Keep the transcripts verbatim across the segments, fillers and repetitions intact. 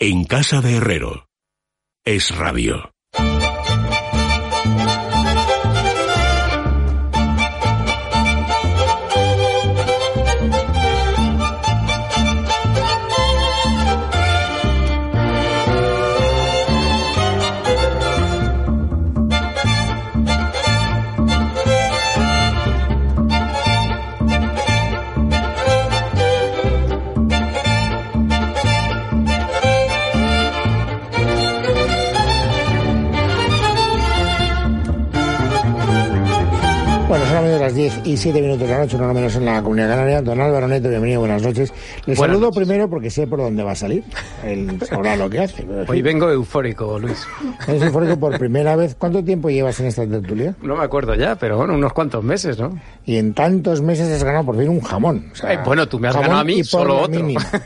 En casa de Herrero. Es Radio. Bueno, son las diez y siete minutos de la noche, no menos en la Comunidad Canaria. Don Álvaro Neto, bienvenido, buenas noches. Le buenas saludo noches. Primero porque sé por dónde va a salir. Él sabrá lo que hace. Hoy sí. Vengo eufórico, Luis. Es eufórico por primera vez. ¿Cuánto tiempo llevas en esta tertulia? No me acuerdo ya, pero bueno, unos cuantos meses, ¿no? Y en tantos meses has ganado por fin un jamón. O sea, eh, bueno, tú me has ganado a mí, solo otro.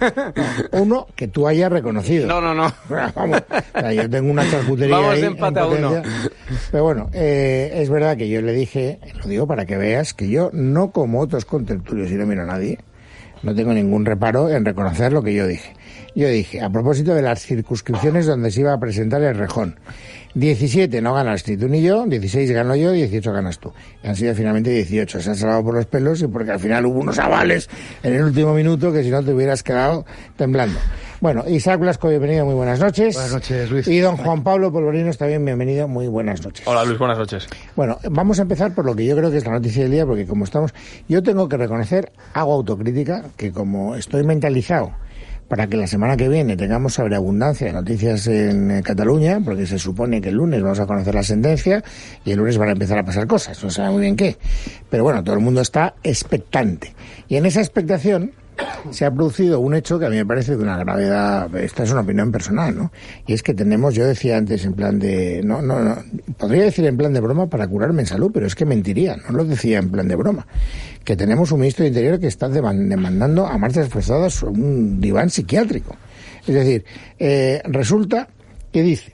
Uno que tú hayas reconocido. No, no, no. Vamos, o sea, yo tengo una charcutería Vamos ahí de empate a uno. Pero bueno, eh, es verdad que yo le dije, lo digo para que veas, que yo no como otros contertulios y no miro a nadie, no tengo ningún reparo en reconocer lo que yo dije. Yo dije, a propósito de las circunscripciones donde se iba a presentar el Rejón, diecisiete no ganas ni tú ni yo, dieciséis gano yo, dieciocho ganas tú. Y han sido finalmente dieciocho. Se han salvado por los pelos y porque al final hubo unos avales en el último minuto que si no te hubieras quedado temblando. Bueno, Isaac Blasco, bienvenido, muy buenas noches. Buenas noches, Luis. Y don Juan Pablo Polvorinos, también bienvenido, muy buenas noches. Hola, Luis, buenas noches. Bueno, vamos a empezar por lo que yo creo que es la noticia del día, porque como estamos... Yo tengo que reconocer, hago autocrítica, que como estoy mentalizado para que la semana que viene tengamos sobreabundancia de noticias en Cataluña, porque se supone que el lunes vamos a conocer la sentencia y el lunes van a empezar a pasar cosas, no sabe muy bien qué. Pero bueno, todo el mundo está expectante. Y en esa expectación se ha producido un hecho que a mí me parece de una gravedad, esta es una opinión personal, ¿no? Y es que tenemos, yo decía antes en plan de, no, no, no, podría decir en plan de broma para curarme en salud, pero es que mentiría, no lo decía en plan de broma, que tenemos un ministro de Interior que está demandando a marchas forzadas un diván psiquiátrico. Es decir, eh, resulta que dice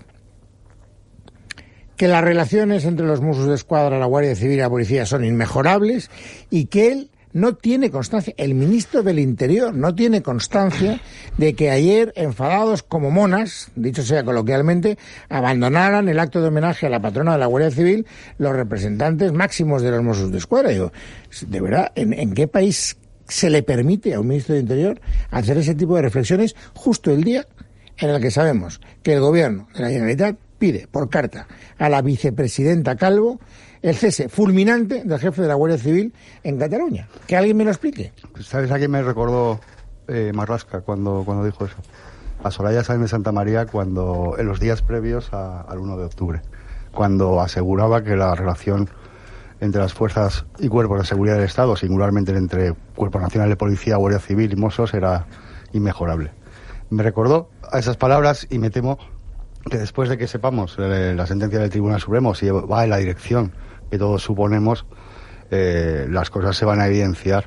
que las relaciones entre los Mossos d'Esquadra, la Guardia Civil y la Policía son inmejorables y que él no tiene constancia, el ministro del Interior no tiene constancia de que ayer, enfadados como monas, dicho sea coloquialmente, abandonaran el acto de homenaje a la patrona de la Guardia Civil los representantes máximos de los Mossos d'Esquadra. Digo, de verdad, ¿en, ¿en qué país se le permite a un ministro de Interior hacer ese tipo de reflexiones justo el día en el que sabemos que el gobierno de la Generalitat pide por carta a la vicepresidenta Calvo el cese fulminante del jefe de la Guardia Civil en Cataluña? Que alguien me lo explique. ¿Sabes a quién me recordó eh, Marlaska cuando, cuando dijo eso? A Soraya Sáenz de Santa María cuando, en los días previos a, al uno de octubre, cuando aseguraba que la relación entre las fuerzas y cuerpos de seguridad del Estado, singularmente entre Cuerpo Nacional de Policía, Guardia Civil y Mossos, era inmejorable. Me recordó a esas palabras y me temo que después de que sepamos eh, la sentencia del Tribunal Supremo, si va en la dirección que todos suponemos, eh, las cosas se van a evidenciar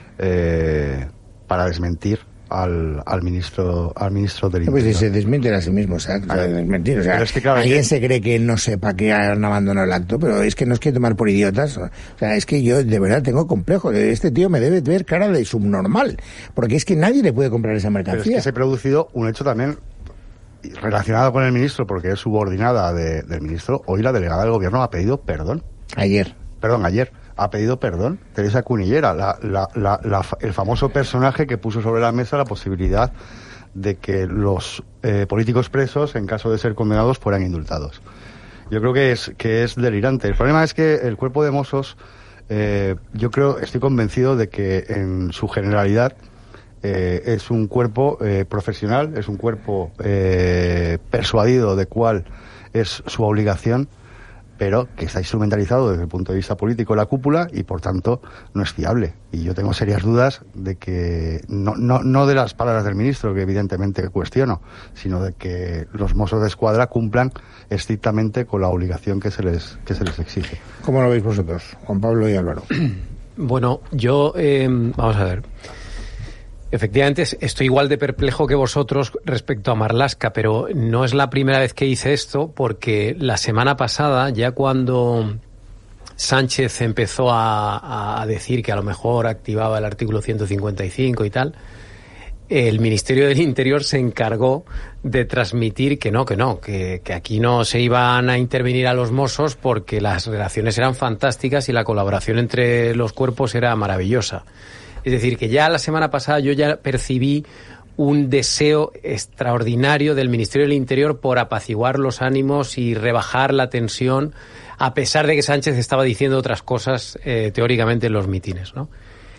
eh, para desmentir al, al ministro al ministro del Interior. Pues si se desmienten a sí mismo, o sea, a desmentir, o sea, es que, claro, alguien que... se cree que no sepa que han abandonado el acto, pero es que no es que tomar por idiotas, o sea, es que yo de verdad tengo complejo, este tío me debe ver cara de subnormal, porque es que nadie le puede comprar esa mercancía. Pero es que se ha producido un hecho también relacionado con el ministro, porque es subordinada de, del ministro. Hoy la delegada del gobierno ha pedido perdón. Ayer. Perdón, ayer. Ha pedido perdón. Teresa Cunillera, la, la, la, la, el famoso personaje que puso sobre la mesa la posibilidad de que los eh, políticos presos, en caso de ser condenados, fueran indultados. Yo creo que es, que es delirante. El problema es que el cuerpo de Mossos, eh, yo creo, estoy convencido de que en su generalidad Eh, es un cuerpo eh, profesional, es un cuerpo eh, persuadido de cuál es su obligación, pero que está instrumentalizado desde el punto de vista político la cúpula y por tanto no es fiable. Y yo tengo serias dudas de que, no, no, no de las palabras del ministro, que evidentemente cuestiono, sino de que los Mossos d'Esquadra cumplan estrictamente con la obligación que se les, que se les exige. ¿Cómo lo veis vosotros, Juan Pablo y Álvaro? Bueno, yo, eh, vamos a ver. Efectivamente, estoy igual de perplejo que vosotros respecto a Marlaska, pero no es la primera vez que hice esto, porque la semana pasada, ya cuando Sánchez empezó a, a decir que a lo mejor activaba el artículo ciento cincuenta y cinco y tal, el Ministerio del Interior se encargó de transmitir que no, que no, que, que aquí no se iban a intervenir a los Mossos porque las relaciones eran fantásticas y la colaboración entre los cuerpos era maravillosa. Es decir, que ya la semana pasada yo ya percibí un deseo extraordinario del Ministerio del Interior por apaciguar los ánimos y rebajar la tensión, a pesar de que Sánchez estaba diciendo otras cosas eh, teóricamente en los mítines, ¿no?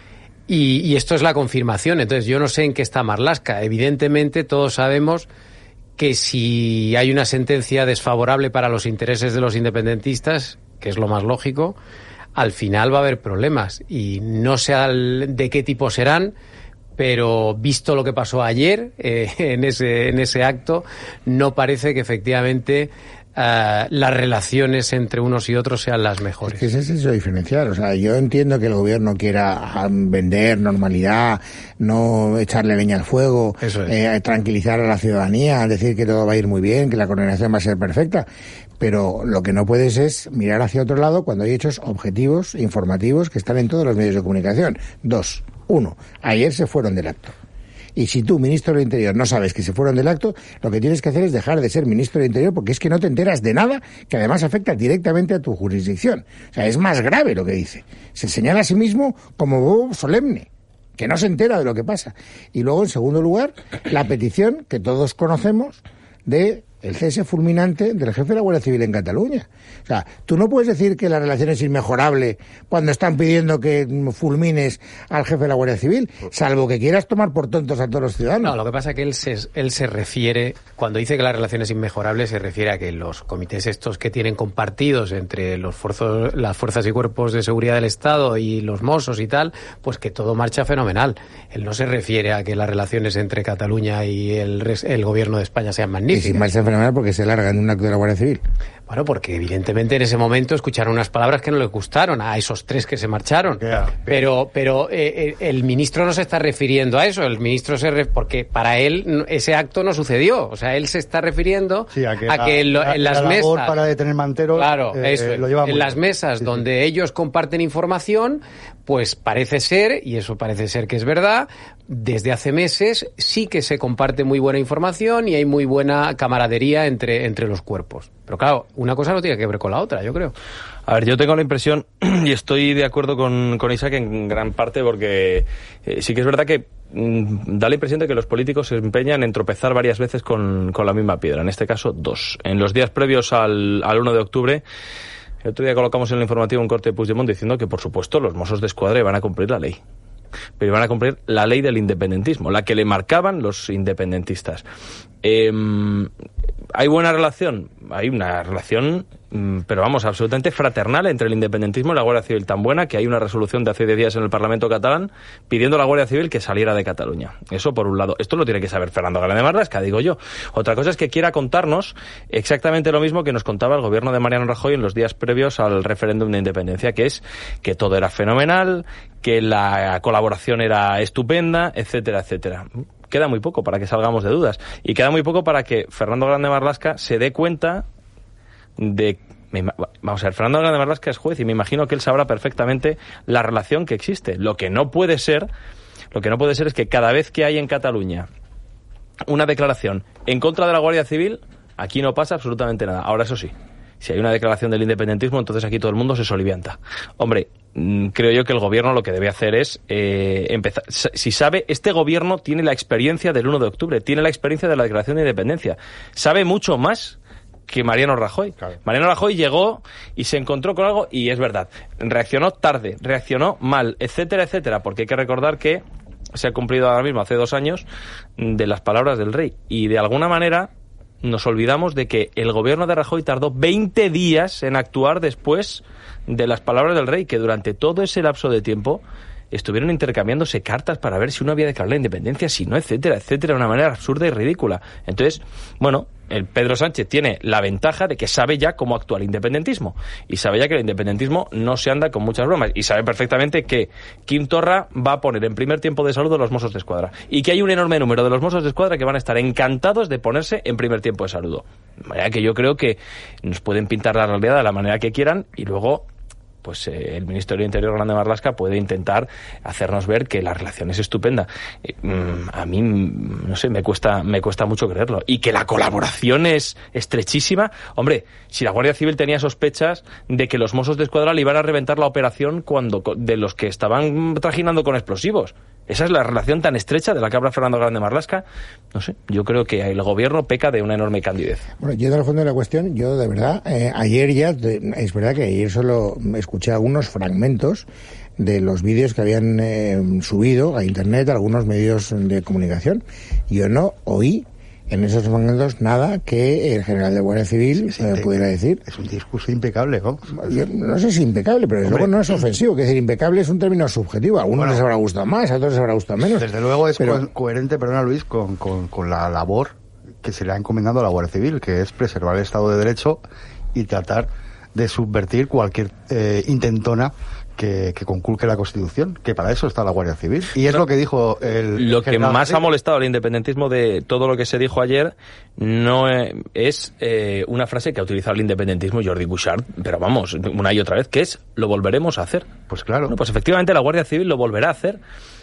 Y, y esto es la confirmación. Entonces yo no sé en qué está Marlaska. Evidentemente todos sabemos que si hay una sentencia desfavorable para los intereses de los independentistas, que es lo más lógico, al final va a haber problemas. Y no sé al, de qué tipo serán, pero visto lo que pasó ayer eh, en ese, en ese acto, no parece que efectivamente Uh, las relaciones entre unos y otros sean las mejores. Es que ese es eso diferencial. O sea, yo entiendo que el gobierno quiera vender normalidad, no echarle leña al fuego, es. eh, tranquilizar a la ciudadanía, decir que todo va a ir muy bien, que la coordinación va a ser perfecta. Pero lo que no puedes es mirar hacia otro lado cuando hay hechos objetivos, informativos, que están en todos los medios de comunicación. Dos. Uno. Ayer se fueron del acto. Y si tú, ministro del Interior, no sabes que se fueron del acto, lo que tienes que hacer es dejar de ser ministro del Interior, porque es que no te enteras de nada que además afecta directamente a tu jurisdicción. O sea, es más grave lo que dice. Se señala a sí mismo como bobo solemne, que no se entera de lo que pasa. Y luego, en segundo lugar, la petición que todos conocemos de el cese fulminante del jefe de la Guardia Civil en Cataluña. O sea, tú no puedes decir que la relación es inmejorable cuando están pidiendo que fulmines al jefe de la Guardia Civil, salvo que quieras tomar por tontos a todos los ciudadanos. No, lo que pasa es que él se, él se refiere, cuando dice que la relación es inmejorable, se refiere a que los comités estos que tienen compartidos entre los fuerzos, las fuerzas y cuerpos de seguridad del Estado y los Mossos y tal, pues que todo marcha fenomenal. Él no se refiere a que las relaciones entre Cataluña y el, el gobierno de España sean magníficas. Y si marcha fenomenal porque se larga en un acto de la Guardia Civil. Bueno, porque evidentemente en ese momento escucharon unas palabras que no les gustaron a esos tres que se marcharon. Yeah. Pero, pero eh, el ministro no se está refiriendo a eso. El ministro se re... porque para él ese acto no sucedió. O sea, él se está refiriendo sí, a que, a que la, en, en las la mesas para detener manteros. Claro, eh, eso. Eh, lo lleva en las mesas sí, donde sí. ellos comparten información, pues parece ser, y eso parece ser que es verdad, desde hace meses sí que se comparte muy buena información y hay muy buena camaradería entre, entre los cuerpos. Pero claro, una cosa no tiene que ver con la otra, yo creo. A ver, yo tengo la impresión, y estoy de acuerdo con, con Isaac en gran parte, porque eh, sí que es verdad que mm, da la impresión de que los políticos se empeñan en tropezar varias veces con, con la misma piedra, en este caso dos. En los días previos al, al uno de octubre, el otro día colocamos en el informativo un corte de Puigdemont diciendo que, por supuesto, los Mossos de Escuadra van a cumplir la ley. Pero van a cumplir la ley del independentismo, la que le marcaban los independentistas. Eh, ¿Hay buena relación? Hay una relación, pero vamos, absolutamente fraternal entre el independentismo y la Guardia Civil, tan buena que hay una resolución de hace diez días en el Parlamento catalán pidiendo a la Guardia Civil que saliera de Cataluña. Eso por un lado. Esto lo tiene que saber Fernando Grande Marlaska, digo yo. Otra cosa es que quiera contarnos exactamente lo mismo que nos contaba el gobierno de Mariano Rajoy en los días previos al referéndum de independencia, que es que todo era fenomenal, que la colaboración era estupenda, etcétera, etcétera. Queda muy poco para que salgamos de dudas. Y queda muy poco para que Fernando Grande Marlaska se dé cuenta de... Vamos a ver, Fernando Grande Marlaska es juez y me imagino que él sabrá perfectamente la relación que existe. Lo que no puede ser, lo que no puede ser es que cada vez que hay en Cataluña una declaración en contra de la Guardia Civil, aquí no pasa absolutamente nada. Ahora, eso sí, si hay una declaración del independentismo, entonces aquí todo el mundo se solivianta. Hombre, creo yo que el gobierno lo que debe hacer es eh, empezar. Si sabe, este gobierno tiene la experiencia del uno de octubre, tiene la experiencia de la declaración de independencia, sabe mucho más que Mariano Rajoy. Claro. Mariano Rajoy llegó y se encontró con algo y es verdad, reaccionó tarde, reaccionó mal, etcétera, etcétera, porque hay que recordar que se ha cumplido ahora mismo, hace dos años, de las palabras del rey y de alguna manera nos olvidamos de que el gobierno de Rajoy tardó veinte días en actuar después de las palabras del rey, que durante todo ese lapso de tiempo estuvieron intercambiándose cartas para ver si uno había declarado la independencia, si no, etcétera, etcétera, de una manera absurda y ridícula. Entonces, bueno, el Pedro Sánchez tiene la ventaja de que sabe ya cómo actúa el independentismo y sabe ya que el independentismo no se anda con muchas bromas y sabe perfectamente que Quim Torra va a poner en primer tiempo de saludo a los Mossos de Escuadra y que hay un enorme número de los Mossos de Escuadra que van a estar encantados de ponerse en primer tiempo de saludo. De manera que yo creo que nos pueden pintar la realidad de la manera que quieran y luego pues eh, el Ministerio de Interior, Grande Marlaska, puede intentar hacernos ver que la relación es estupenda. Eh, a mí, no sé, me cuesta, me cuesta mucho creerlo. Y que la colaboración es estrechísima. Hombre, si la Guardia Civil tenía sospechas de que los Mossos de Escuadra le iban a reventar la operación cuando de los que estaban trajinando con explosivos. Esa es la relación tan estrecha de la que habla Fernando Grande Marlaska. No sé, yo creo que el gobierno peca de una enorme candidez. Bueno, yendo al fondo de la cuestión, yo de verdad, eh, ayer ya, de, es verdad que ayer solo escuché algunos fragmentos de los vídeos que habían eh, subido a internet algunos medios de comunicación. Yo no oí en esos fragmentos nada que el general de Guardia Civil sí, sí, eh, pudiera decir. Es un discurso impecable, ¿no? Yo no sé si impecable, pero desde luego no es ofensivo. Que decir, impecable es un término subjetivo. A algunos bueno, les habrá gustado más, a otros les habrá gustado menos. Desde luego es pero... co- coherente, perdona Luis, con, con, con la labor que se le ha encomendado a la Guardia Civil, que es preservar el Estado de Derecho y tratar de subvertir cualquier eh, intentona Que, que conculque la Constitución, que para eso está la Guardia Civil. Y es lo que dijo el... Lo que más ha molestado al independentismo de todo lo que se dijo ayer no es eh, una frase que ha utilizado el independentismo Jordi Cuixart, pero vamos, una y otra vez, que es, lo volveremos a hacer. Pues claro. Bueno, pues efectivamente la Guardia Civil lo volverá a hacer.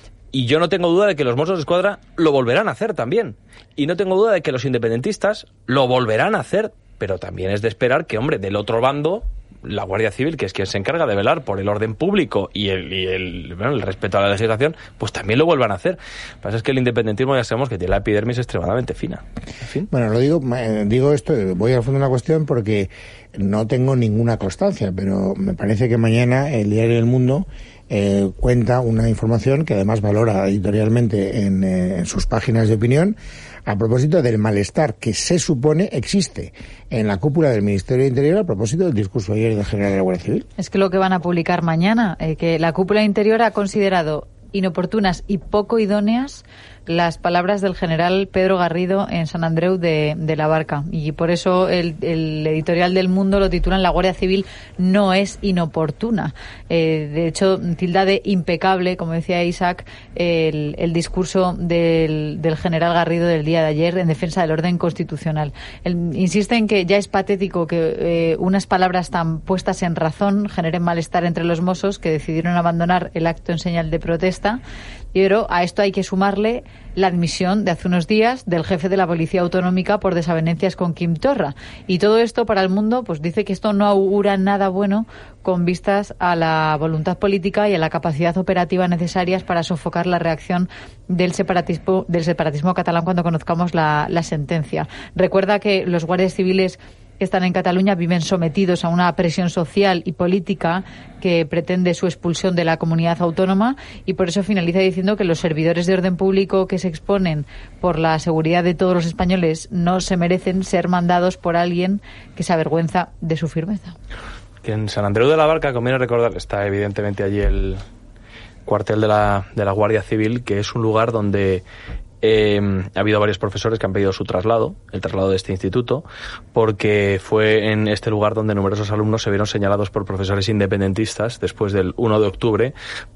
Y yo no tengo duda de que los Mossos de Escuadra lo volverán a hacer también. Y no tengo duda de que los independentistas lo volverán a hacer. Pero también es de esperar que, hombre, del otro bando, la Guardia Civil, que es quien se encarga de velar por el orden público y el, y el, bueno, el respeto a la legislación, pues también lo vuelvan a hacer. Lo que pasa es que el independentismo ya sabemos que tiene la epidermis extremadamente fina. En fin. Bueno, lo digo, digo esto, voy al fondo de una cuestión porque no tengo ninguna constancia, pero me parece que mañana el diario El Mundo eh, cuenta una información que además valora editorialmente en, eh, en sus páginas de opinión, a propósito del malestar que se supone existe en la cúpula del Ministerio de Interior a propósito del discurso ayer del general de la Guardia Civil. Es que lo que van a publicar mañana, eh, que la cúpula de Interior ha considerado inoportunas y poco idóneas las palabras del general Pedro Garrido en San Andreu de, de la Barca. Y por eso el, el editorial del Mundo lo titulan La Guardia Civil no es inoportuna. Eh, de hecho, tilda de impecable, como decía Isaac, el, el discurso del, del general Garrido del día de ayer en defensa del orden constitucional. Él insiste en que ya es patético que eh, unas palabras tan puestas en razón generen malestar entre los mozos que decidieron abandonar el acto en señal de protesta. Pero a esto hay que sumarle la admisión de hace unos días del jefe de la Policía Autonómica por desavenencias con Quim Torra. Y todo esto para el Mundo pues dice que esto no augura nada bueno con vistas a la voluntad política y a la capacidad operativa necesarias para sofocar la reacción del separatismo, del separatismo catalán cuando conozcamos la, la sentencia. Recuerda que los guardias civiles que están en Cataluña viven sometidos a una presión social y política que pretende su expulsión de la comunidad autónoma, y por eso finaliza diciendo que los servidores de orden público que se exponen por la seguridad de todos los españoles no se merecen ser mandados por alguien que se avergüenza de su firmeza. Que en San Andreu de la Barca, conviene recordar que está evidentemente allí el cuartel de la, de la Guardia Civil, que es un lugar donde Eh, ha habido varios profesores que han pedido su traslado, el traslado de este instituto, porque fue en este lugar donde numerosos alumnos se vieron señalados por profesores independentistas después del uno de octubre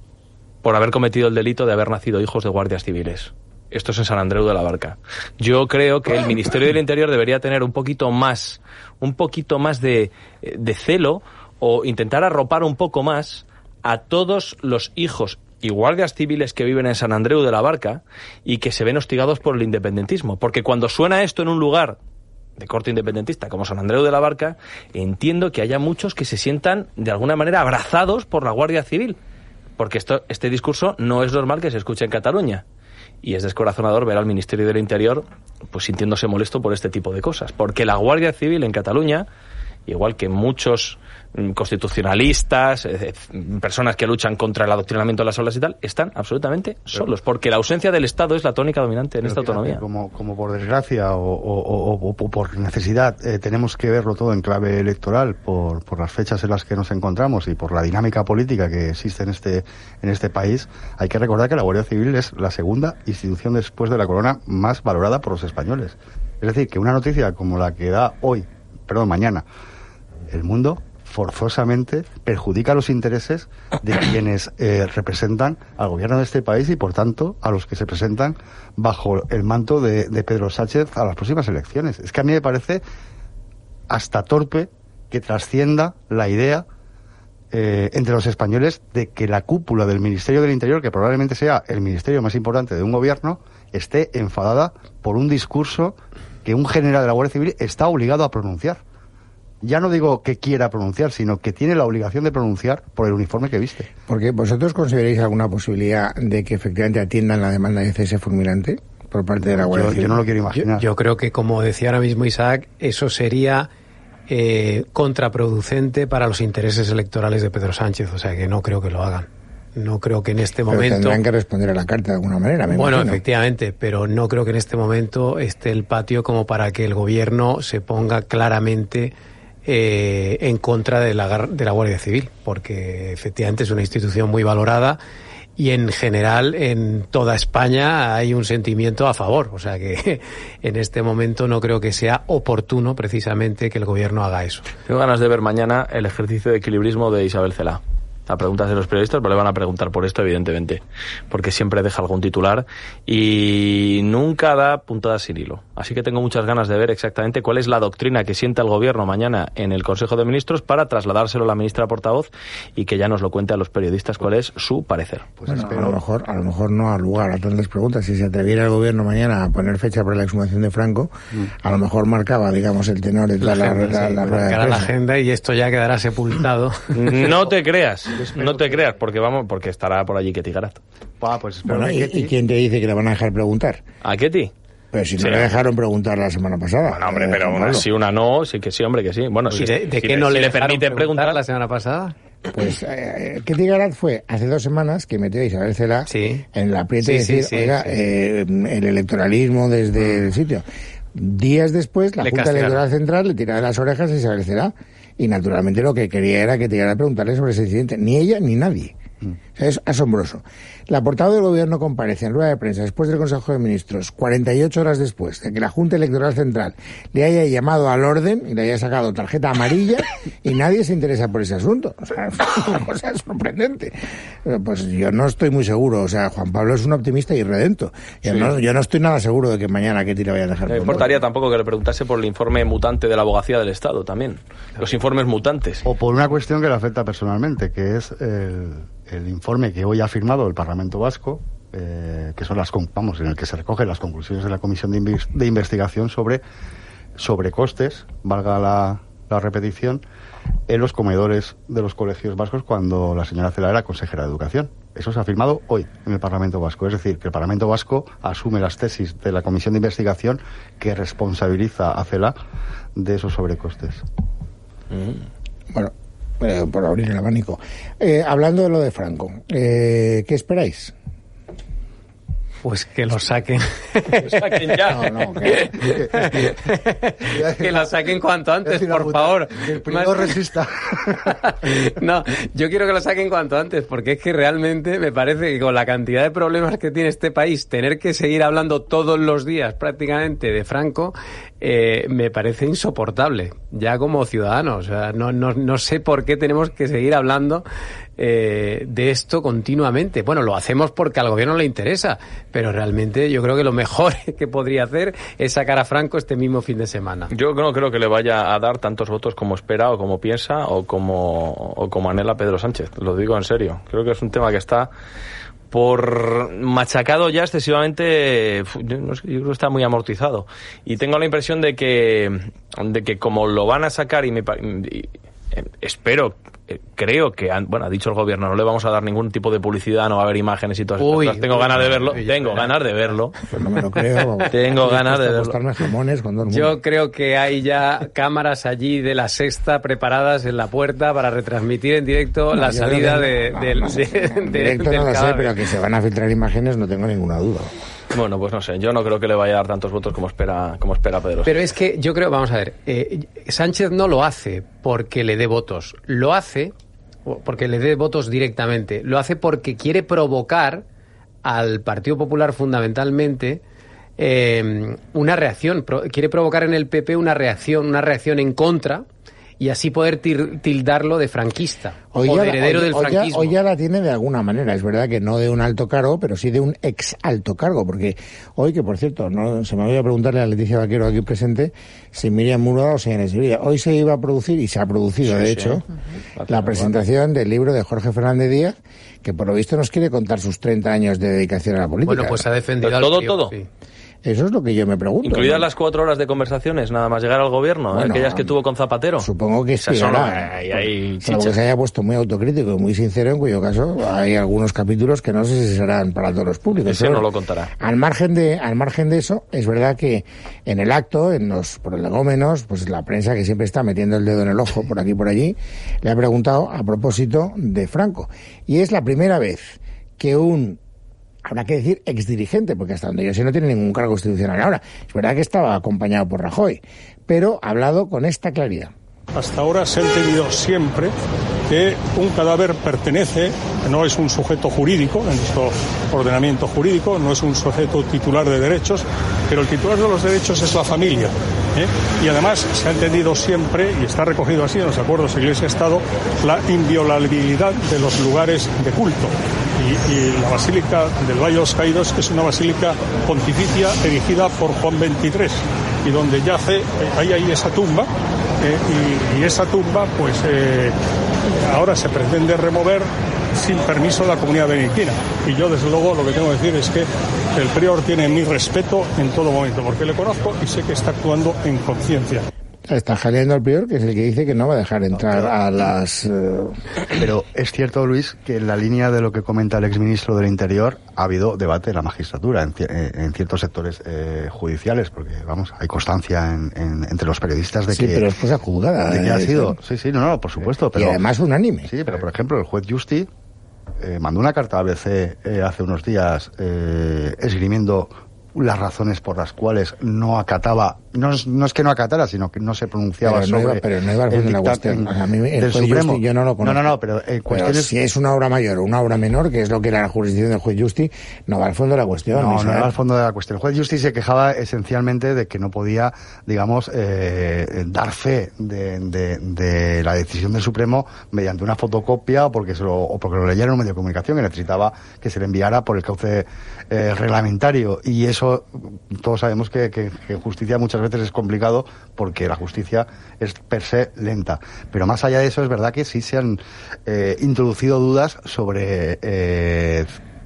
por haber cometido el delito de haber nacido hijos de guardias civiles. Esto es en San Andreu de la Barca. Yo creo que el Ministerio del Interior debería tener un poquito más, un poquito más de, de celo, o intentar arropar un poco más a todos los hijos y guardias civiles que viven en San Andreu de la Barca y que se ven hostigados por el independentismo. Porque cuando suena esto en un lugar de corte independentista como San Andreu de la Barca, entiendo que haya muchos que se sientan de alguna manera abrazados por la Guardia Civil. Porque esto, este discurso no es normal que se escuche en Cataluña. Y es descorazonador ver al Ministerio del Interior pues sintiéndose molesto por este tipo de cosas. Porque la Guardia Civil en Cataluña, igual que muchos constitucionalistas, eh, personas que luchan contra el adoctrinamiento de las aulas y tal, están absolutamente solos, porque la ausencia del Estado es la tónica dominante en Pero esta fíjate, autonomía. Como, como por desgracia o, o, o, o por necesidad eh, tenemos que verlo todo en clave electoral por, por las fechas en las que nos encontramos y por la dinámica política que existe en este, en este país, hay que recordar que la Guardia Civil es la segunda institución después de la corona más valorada por los españoles. Es decir, que una noticia como la que da hoy, perdón, mañana, El Mundo, forzosamente perjudica los intereses de quienes eh, representan al gobierno de este país y, por tanto, a los que se presentan bajo el manto de, de Pedro Sánchez a las próximas elecciones. Es que a mí me parece hasta torpe que trascienda la idea eh, entre los españoles de que la cúpula del Ministerio del Interior, que probablemente sea el ministerio más importante de un gobierno, esté enfadada por un discurso que un general de la Guardia Civil está obligado a pronunciar. Ya no digo que quiera pronunciar, sino que tiene la obligación de pronunciar por el uniforme que viste. Porque vosotros consideráis alguna posibilidad de que efectivamente atiendan la demanda de cese fulminante por parte de la Guardia Yo, Civil. yo no lo quiero imaginar. Yo, yo creo que, como decía ahora mismo Isaac, eso sería eh, contraproducente para los intereses electorales de Pedro Sánchez. O sea que no creo que lo hagan. No creo que en este Pero momento... tendrán que responder a la carta de alguna manera, me Bueno, imagino. efectivamente, pero no creo que en este momento esté el patio como para que el gobierno se ponga claramente eh, en contra de la, de la Guardia Civil, porque efectivamente es una institución muy valorada y en general en toda España hay un sentimiento a favor. O sea que en este momento no creo que sea oportuno precisamente que el gobierno haga eso. Tengo ganas de ver mañana el ejercicio de equilibrismo de Isabel Celaá. A preguntas de los periodistas, pero le van a preguntar por esto, evidentemente, porque siempre deja algún titular y nunca da puntadas sin hilo. Así que tengo muchas ganas de ver exactamente cuál es la doctrina que sienta el gobierno mañana en el Consejo de Ministros para trasladárselo a la ministra portavoz y que ya nos lo cuente a los periodistas cuál es su parecer. Pues bueno, a lo mejor, a lo mejor no ha lugar a tantas preguntas. Si se atreviera el gobierno mañana a poner fecha para la exhumación de Franco, mm. a lo mejor marcaba, digamos, el tenor de toda la, la, la, sí, la, la, la, la agenda y esto ya quedará sepultado. No te creas, no te creas, porque vamos, porque estará por allí Ketty Garat. Ah, pues bueno, ¿y, ¿y quién te dice que le van a dejar preguntar? ¿A Ketty? Pero si no sí. le dejaron preguntar la semana pasada. Bueno, hombre, pero una sí, una no, sí que sí, hombre, que sí. Bueno, si, ¿De, de si, qué si no le, le permite preguntar la semana pasada? Pues eh, Ketty Garat fue hace dos semanas que metió a Isabel Celaá sí. en la aprieta sí, y decir, sí, oiga, sí. Eh, el electoralismo desde el sitio. Días después, la le Junta castigaron. Electoral Central le tiraba de las orejas a Isabel Celaá. Y naturalmente lo que quería era que te llegara a preguntarle sobre ese incidente. Ni ella ni nadie. Mm. O sea, es asombroso. La portavoz del gobierno comparece en rueda de prensa después del Consejo de Ministros, cuarenta y ocho horas después de que la Junta Electoral Central le haya llamado al orden y le haya sacado tarjeta amarilla y nadie se interesa por ese asunto. O sea, es una cosa sorprendente. Pues yo no estoy muy seguro. O sea, Juan Pablo es un optimista irredento. Yo, sí. no, yo no estoy nada seguro de que mañana Ketty le vaya a dejar. No me importaría tampoco que le preguntase por el informe mutante de la Abogacía del Estado también. Los informes mutantes. O por una cuestión que le afecta personalmente, que es el... el informe que hoy ha firmado el Parlamento Vasco, eh, que son las, vamos, en el que se recogen las conclusiones de la Comisión de, Inve- de Investigación sobre sobrecostes, valga la, la repetición, en los comedores de los colegios vascos cuando la señora Celaá era consejera de Educación. Eso se ha firmado hoy en el Parlamento Vasco. Es decir, que el Parlamento Vasco asume las tesis de la Comisión de Investigación que responsabiliza a Celaá de esos sobrecostes. Mm. Bueno, Eh, por abrir el abanico. Eh, hablando de lo de Franco, eh, ¿qué esperáis? Pues que lo saquen. Que lo saquen ya. No, no, que, que lo saquen cuanto antes, por favor. Que el primero resista. No, yo quiero que lo saquen cuanto antes, porque es que realmente me parece que con la cantidad de problemas que tiene este país, tener que seguir hablando todos los días prácticamente de Franco, eh, me parece insoportable, ya como ciudadano. O sea, no, no, no sé por qué tenemos que seguir hablando Eh, de esto continuamente. Bueno, lo hacemos porque al gobierno le interesa, pero realmente yo creo que lo mejor que podría hacer es sacar a Franco este mismo fin de semana. Yo no creo que le vaya a dar tantos votos como espera o como piensa o como, o como anhela Pedro Sánchez, lo digo en serio. Creo que es un tema que está por machacado ya excesivamente, yo, no sé, yo creo que está muy amortizado y tengo la impresión de que de que como lo van a sacar y me y, eh, espero Eh, creo que, han, bueno, ha dicho el gobierno, no le vamos a dar ningún tipo de publicidad, no va a haber imágenes y todas estas cosas. Tengo uy, ganas de verlo, uy, tengo ganas de verlo. Pues no me lo creo. Tengo ganas de verlo. Jamones con dos Yo creo que hay ya cámaras allí de La Sexta preparadas en la puerta para retransmitir en directo no, la salida de, no, del no sé. de, En directo de, no del lo sé, pero que se van a filtrar imágenes no tengo ninguna duda. Bueno, pues no sé, yo no creo que le vaya a dar tantos votos como espera como espera Pedro. Pero es que yo creo, vamos a ver, eh, Sánchez no lo hace porque le dé votos, lo hace porque le dé votos directamente, lo hace porque quiere provocar al Partido Popular fundamentalmente eh, una reacción, pro, quiere provocar en el P P una reacción, una reacción en contra y así poder tir, tildarlo de franquista hoy o ya, de heredero hoy, del hoy ya, franquismo. Hoy ya la tiene de alguna manera, es verdad que no de un alto cargo, pero sí de un ex alto cargo, porque hoy, que por cierto, no se me había preguntarle a Leticia Vaquero aquí presente si Miriam Murúa o señores Sevilla. Hoy se iba a producir, y se ha producido sí, de sí. hecho, Uh-huh. la presentación del libro de Jorge Fernández Díaz, que por lo visto nos quiere contar sus treinta años de dedicación a la política. Bueno, pues ha defendido Pero al todo, prior, todo. sí. Eso es lo que yo me pregunto. Incluidas ¿no? las cuatro horas de conversaciones, nada más llegar al gobierno, Bueno, aquellas que tuvo con Zapatero. Supongo que Esas son- expirará. ahí hay Salvo chicha. que se haya puesto muy autocrítico y muy sincero, en cuyo caso hay algunos capítulos que no sé si serán para todos los públicos. Ese Pero no lo contará. Al margen de, al margen de eso, es verdad que en el acto, en los prolegómenos, pues la prensa, que siempre está metiendo el dedo en el ojo por aquí y por allí, le ha preguntado a propósito de Franco. Y es la primera vez que un, habrá que decir exdirigente, porque hasta donde yo sé no tiene ningún cargo institucional ahora. Es verdad que estaba acompañado por Rajoy, pero ha hablado con esta claridad. Hasta ahora se ha entendido siempre que un cadáver pertenece, no es un sujeto jurídico, en nuestro ordenamiento jurídico, no es un sujeto titular de derechos, pero el titular de los derechos es la familia. ¿eh? Y además se ha entendido siempre, y está recogido así en los acuerdos Iglesia-Estado, la inviolabilidad de los lugares de culto. Y, y la Basílica del Valle de los Caídos es una basílica pontificia erigida por Juan veintitrés, y donde yace, eh, hay ahí esa tumba, eh, y, y esa tumba pues eh, ahora se pretende remover sin permiso de la comunidad benedictina. Y yo desde luego lo que tengo que decir es que el prior tiene mi respeto en todo momento, porque le conozco y sé que está actuando en conciencia. Está jaleando al prior, que es el que dice que no va a dejar entrar a las... Uh... Pero es cierto, Luis, que en la línea de lo que comenta el exministro del Interior ha habido debate en la magistratura, en, en ciertos sectores eh, judiciales, porque, vamos, hay constancia en, en, entre los periodistas de sí, que... pero es cosa juzgada. De que ha eh, sido... Sí, sí, no, no, por supuesto, pero... Y además unánime. Sí, pero, por ejemplo, el juez Justi eh, mandó una carta a B C eh, hace unos días eh, esgrimiendo las razones por las cuales no acataba, no es, no es que no acatara, sino que no se pronunciaba pero no sobre iba, pero no iba al fondo de la cuestión. O sea, a mí, el del juez Supremo. Justi, yo no lo conozco. No, no, no, pero eh, cuestiones... Pero si es una obra mayor o una obra menor, que es lo que era la jurisdicción del juez Justi, no va al fondo de la cuestión. No, no va va al fondo de la cuestión. El juez Justi se quejaba esencialmente de que no podía, digamos, eh, dar fe de, de, de la decisión del Supremo mediante una fotocopia o porque, se lo, o porque lo leyera en un medio de comunicación, que necesitaba que se le enviara por el cauce eh, reglamentario. Y eso... Todos sabemos que, que, que justicia muchas veces es complicado porque la justicia es per se lenta. Pero más allá de eso, es verdad que sí se han eh, introducido dudas sobre eh,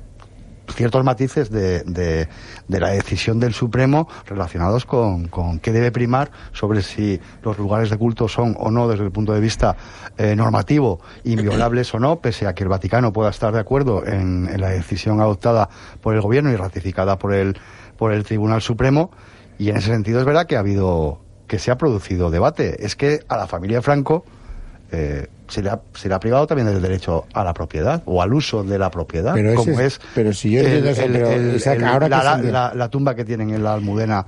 ciertos matices de, de, de la decisión del Supremo relacionados con, con qué debe primar sobre si los lugares de culto son o no, desde el punto de vista eh, normativo, inviolables o no, pese a que el Vaticano pueda estar de acuerdo en, en la decisión adoptada por el Gobierno y ratificada por el por el Tribunal Supremo. Y en ese sentido es verdad que ha habido, que se ha producido debate. Es que a la familia Franco eh, se, le ha, se le ha privado también del derecho a la propiedad o al uso de la propiedad, pero como ese, es pero si yo el, eso, el, pero, el, Isaac, el, ahora la, que la, la, la tumba que tienen en la Almudena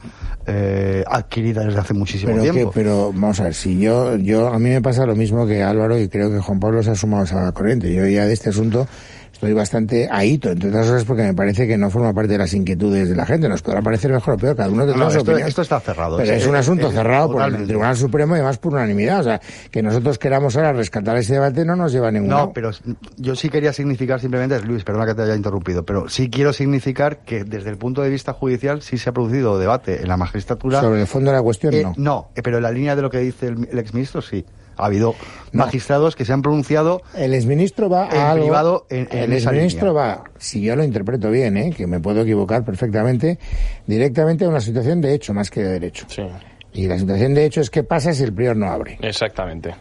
eh, adquirida desde hace muchísimo pero tiempo. Que, pero vamos a ver, si yo, yo a mí me pasa lo mismo que Álvaro, y creo que Juan Pablo se ha sumado a esa corriente. Yo ya de este asunto estoy bastante ahito, entre otras cosas porque me parece que no forma parte de las inquietudes de la gente. Nos podrá parecer mejor o peor, cada uno tendrá no, su esto, opinión. esto está cerrado. Pero es, es un asunto es, cerrado es, por el Tribunal Supremo y además por unanimidad. O sea, que nosotros queramos ahora rescatar ese debate no nos lleva a ningún lado. No, pero yo sí quería significar simplemente, Luis, perdona que te haya interrumpido, pero sí quiero significar que desde el punto de vista judicial sí se ha producido debate en la magistratura. Sobre el fondo de la cuestión, eh, no. No, pero en la línea de lo que dice el, el exministro, sí. Ha habido no. magistrados que se han pronunciado. El exministro va en a algo, privado en, en el exministro va, si yo lo interpreto bien, ¿eh? Que me puedo equivocar perfectamente, directamente a una situación de hecho más que de derecho. Sí. Y la situación de hecho es qué pasa si el prior no abre. Exactamente.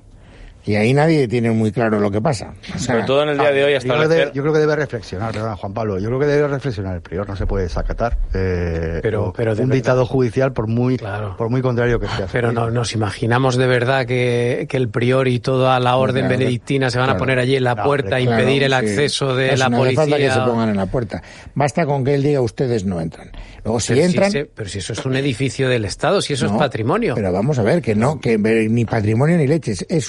Y ahí nadie tiene muy claro lo que pasa. O sea, sobre todo en el día de hoy yo creo, establecer... de, yo creo que debe reflexionar, perdón, Juan Pablo, yo creo que debe reflexionar el prior, no se puede desacatar eh, pero, pero de un verdad. dictado judicial por muy claro. por muy contrario que sea. Pero no, nos imaginamos de verdad que, que el prior y toda la orden claro, benedictina se van claro, a poner allí en la no, puerta a claro, impedir el sí. acceso de Eso la no policía. hace falta que se pongan en la puerta. Basta con que él diga ustedes no entran. Luego si pero entran... Si se, pero si eso es un edificio del Estado, si eso no, es patrimonio. Pero vamos a ver, que no, que ni patrimonio ni leches. Es un templo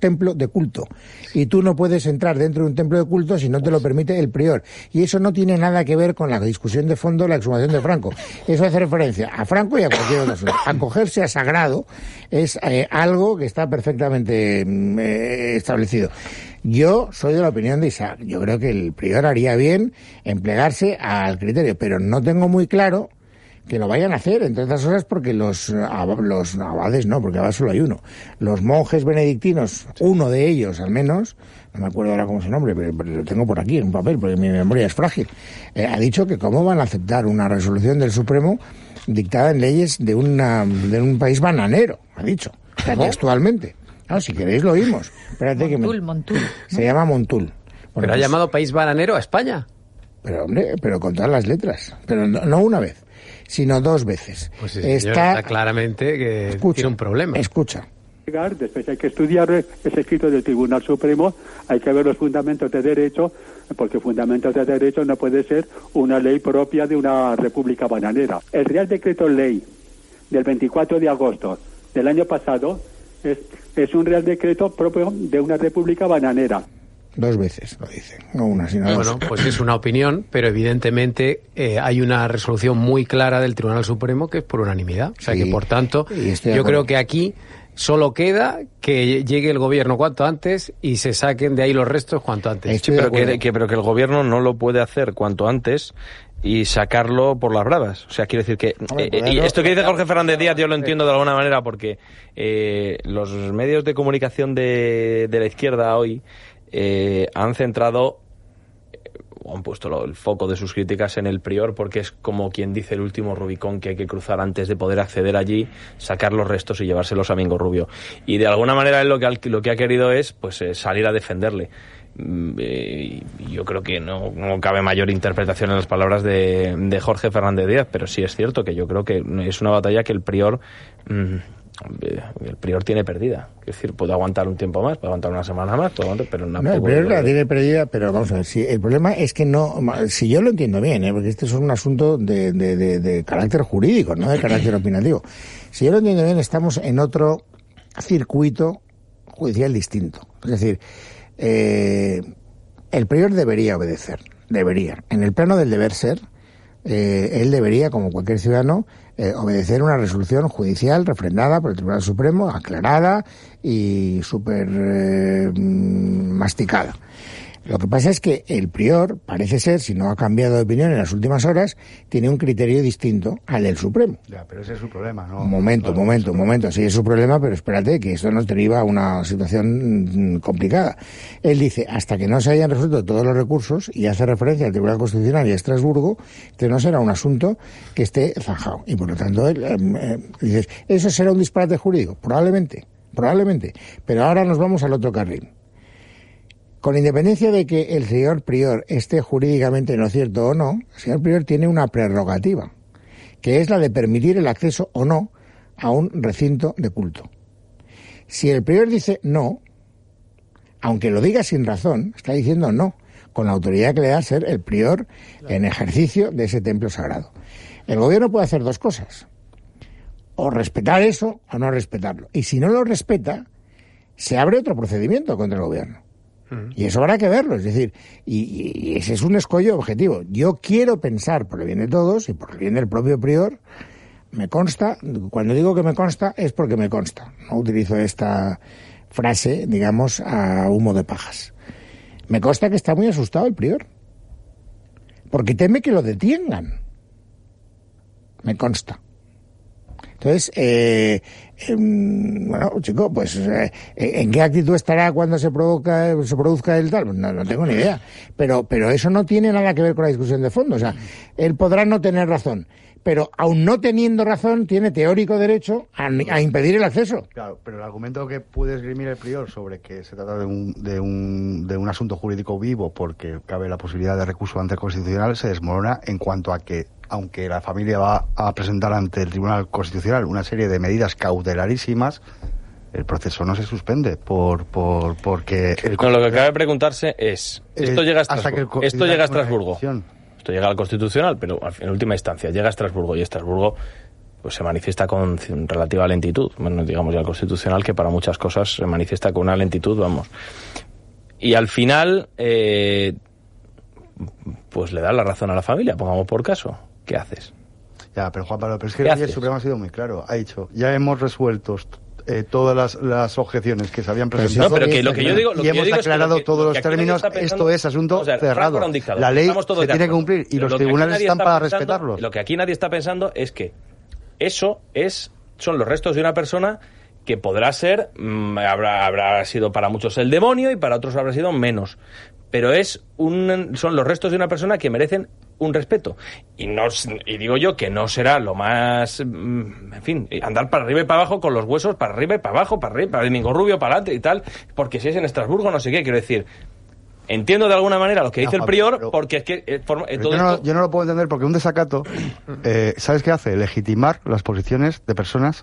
templo de culto. Y tú no puedes entrar dentro de un templo de culto si no te lo permite el prior. Y eso no tiene nada que ver con la discusión de fondo, la exhumación de Franco. Eso hace referencia a Franco y a cualquier otro asunto. Acogerse a sagrado es eh, algo que está perfectamente eh, establecido. Yo soy de la opinión de Isaac. Yo creo que el prior haría bien en plegarse al criterio, pero no tengo muy claro que lo vayan a hacer, entre otras cosas porque los, los abades no, porque abad solo hay uno. Los monjes benedictinos, uno de ellos al menos, no me acuerdo ahora cómo es su nombre, pero, pero lo tengo por aquí en un papel, porque mi memoria es frágil, eh, ha dicho que cómo van a aceptar una resolución del Supremo dictada en leyes de, una, de un país bananero, ha dicho, textualmente. No, si queréis lo oímos. Espérate que Montul, me... Montul. Se llama Montul. Bueno, ¿Pero pues, ha llamado país bananero a España? Pero hombre, pero con todas las letras. Pero no, no una vez, sino dos veces. Pues sí, está... está claramente que escucha, tiene un problema. Escucha. Después hay que estudiar ese escrito del Tribunal Supremo, hay que ver los fundamentos de derecho, porque fundamentos de derecho no puede ser una ley propia de una república bananera. El Real Decreto Ley del veinticuatro de agosto del año pasado es, es un Real Decreto propio de una república bananera. Dos veces lo dice, no una, sino dos. Bueno, pues es una opinión, pero evidentemente eh, hay una resolución muy clara del Tribunal Supremo que es por unanimidad. O sea Sí, que, por tanto, yo creo que aquí solo queda que llegue el gobierno cuanto antes y se saquen de ahí los restos cuanto antes. Sí, pero que, que, pero que el gobierno no lo puede hacer cuanto antes y sacarlo por las bravas. O sea, quiero decir que... Hombre, eh, y esto que dice Jorge Fernández Díaz yo lo entiendo de alguna manera porque eh, los medios de comunicación de, de la izquierda hoy eh, han centrado o han puesto lo, el foco de sus críticas en el prior porque es como quien dice el último Rubicón que hay que cruzar antes de poder acceder allí, sacar los restos y llevárselos a Mingo Rubio. Y de alguna manera él lo que, lo que ha querido es pues eh, salir a defenderle. Eh, yo creo que no, no cabe mayor interpretación en las palabras de, de Jorge Fernández Díaz, pero sí es cierto que yo creo que es una batalla que el prior... Mmm, el prior tiene perdida, es decir, puede aguantar un tiempo más, puede aguantar una semana más, puede aguantar, pero no, el prior la tiene perdida, pero vamos a ver, si el problema es que no, si yo lo entiendo bien, ¿eh? Porque este es un asunto de, de, de, de carácter jurídico, no de carácter opinativo. Si yo lo entiendo bien, estamos en otro circuito judicial distinto. Es decir, eh, el prior debería obedecer, debería. En el plano del deber ser, eh, él debería, como cualquier ciudadano, Eh, obedecer una resolución judicial refrendada por el Tribunal Supremo, aclarada y súper eh, masticada. Lo que pasa es que el prior, parece ser, si no ha cambiado de opinión en las últimas horas, tiene un criterio distinto al del Supremo. Ya, pero ese es su problema, ¿no? Un momento, un no, momento, un momento. Sí, es su problema, pero espérate, que esto nos deriva a una situación complicada. Él dice, hasta que no se hayan resuelto todos los recursos, y hace referencia al Tribunal Constitucional y a Estrasburgo, que no será un asunto que esté zanjado. Y por lo tanto, él, eh, eh, dices, ¿eso será un disparate jurídico? Probablemente, probablemente. Pero ahora nos vamos al otro carril. Con independencia de que el señor prior esté jurídicamente no cierto o no, el señor prior tiene una prerrogativa, que es la de permitir el acceso o no a un recinto de culto. Si el prior dice no, aunque lo diga sin razón, está diciendo no, con la autoridad que le da ser el prior en ejercicio de ese templo sagrado. El gobierno puede hacer dos cosas, o respetar eso o no respetarlo. Y si no lo respeta, se abre otro procedimiento contra el gobierno. Y eso habrá que verlo, es decir, y, y ese es un escollo objetivo. Yo quiero pensar, por el bien de todos y por el bien del propio prior, me consta, cuando digo que me consta es porque me consta, no utilizo esta frase, digamos, a humo de pajas. Me consta que está muy asustado el prior, porque teme que lo detengan. Me consta. Entonces, eh, eh, bueno, chico, pues, eh, ¿en qué actitud estará cuando se provoca, se produzca el tal? No, no tengo ni idea. Pero, pero eso no tiene nada que ver con la discusión de fondo. O sea, él podrá no tener razón, pero aun no teniendo razón, tiene teórico derecho a, a impedir el acceso. Claro, pero el argumento que puede esgrimir el prior sobre que se trata de un, de un, de un asunto jurídico vivo porque cabe la posibilidad de recurso ante el Constitucional se desmorona en cuanto a que aunque la familia va a presentar ante el Tribunal Constitucional una serie de medidas cautelarísimas, el proceso no se suspende por, por porque... El no, lo que cabe preguntarse es, esto llega a Estrasburgo, esto llega a Estrasburgo, esto llega al Constitucional, pero en última instancia llega a Estrasburgo y Estrasburgo pues se manifiesta con relativa lentitud. Bueno, digamos ya el Constitucional, que para muchas cosas se manifiesta con una lentitud, vamos. Y al final, eh, pues le da la razón a la familia, pongamos por caso. ¿Qué haces? Ya, pero Juan Pablo, pero es que el Supremo ha sido muy claro. Ha dicho, ya hemos resuelto eh, todas las, las objeciones que se habían presentado. No, pero que lo que yo digo, lo y que hemos yo digo aclarado es que lo que, todos lo que los términos. Pensando, esto es asunto, o sea, cerrado. La ley se tiene que cumplir y los tribunales están para pensando, respetarlos. Lo que aquí nadie está pensando es que eso es son los restos de una persona que podrá ser, mmm, habrá, habrá sido para muchos el demonio y para otros habrá sido menos. Pero es un, son los restos de una persona que merecen un respeto. Y no y digo yo que no será lo más, en fin, andar para arriba y para abajo con los huesos para arriba y para abajo, para arriba, para Domingo Rubio, para adelante y tal, porque si es en Estrasburgo, no sé qué, quiero decir. Entiendo de alguna manera lo que dice no, el prior, pero, porque es que... Eh, forma, eh, todo yo, no, esto... yo no lo puedo entender porque un desacato, eh, ¿sabes qué hace? Legitimar las posiciones de personas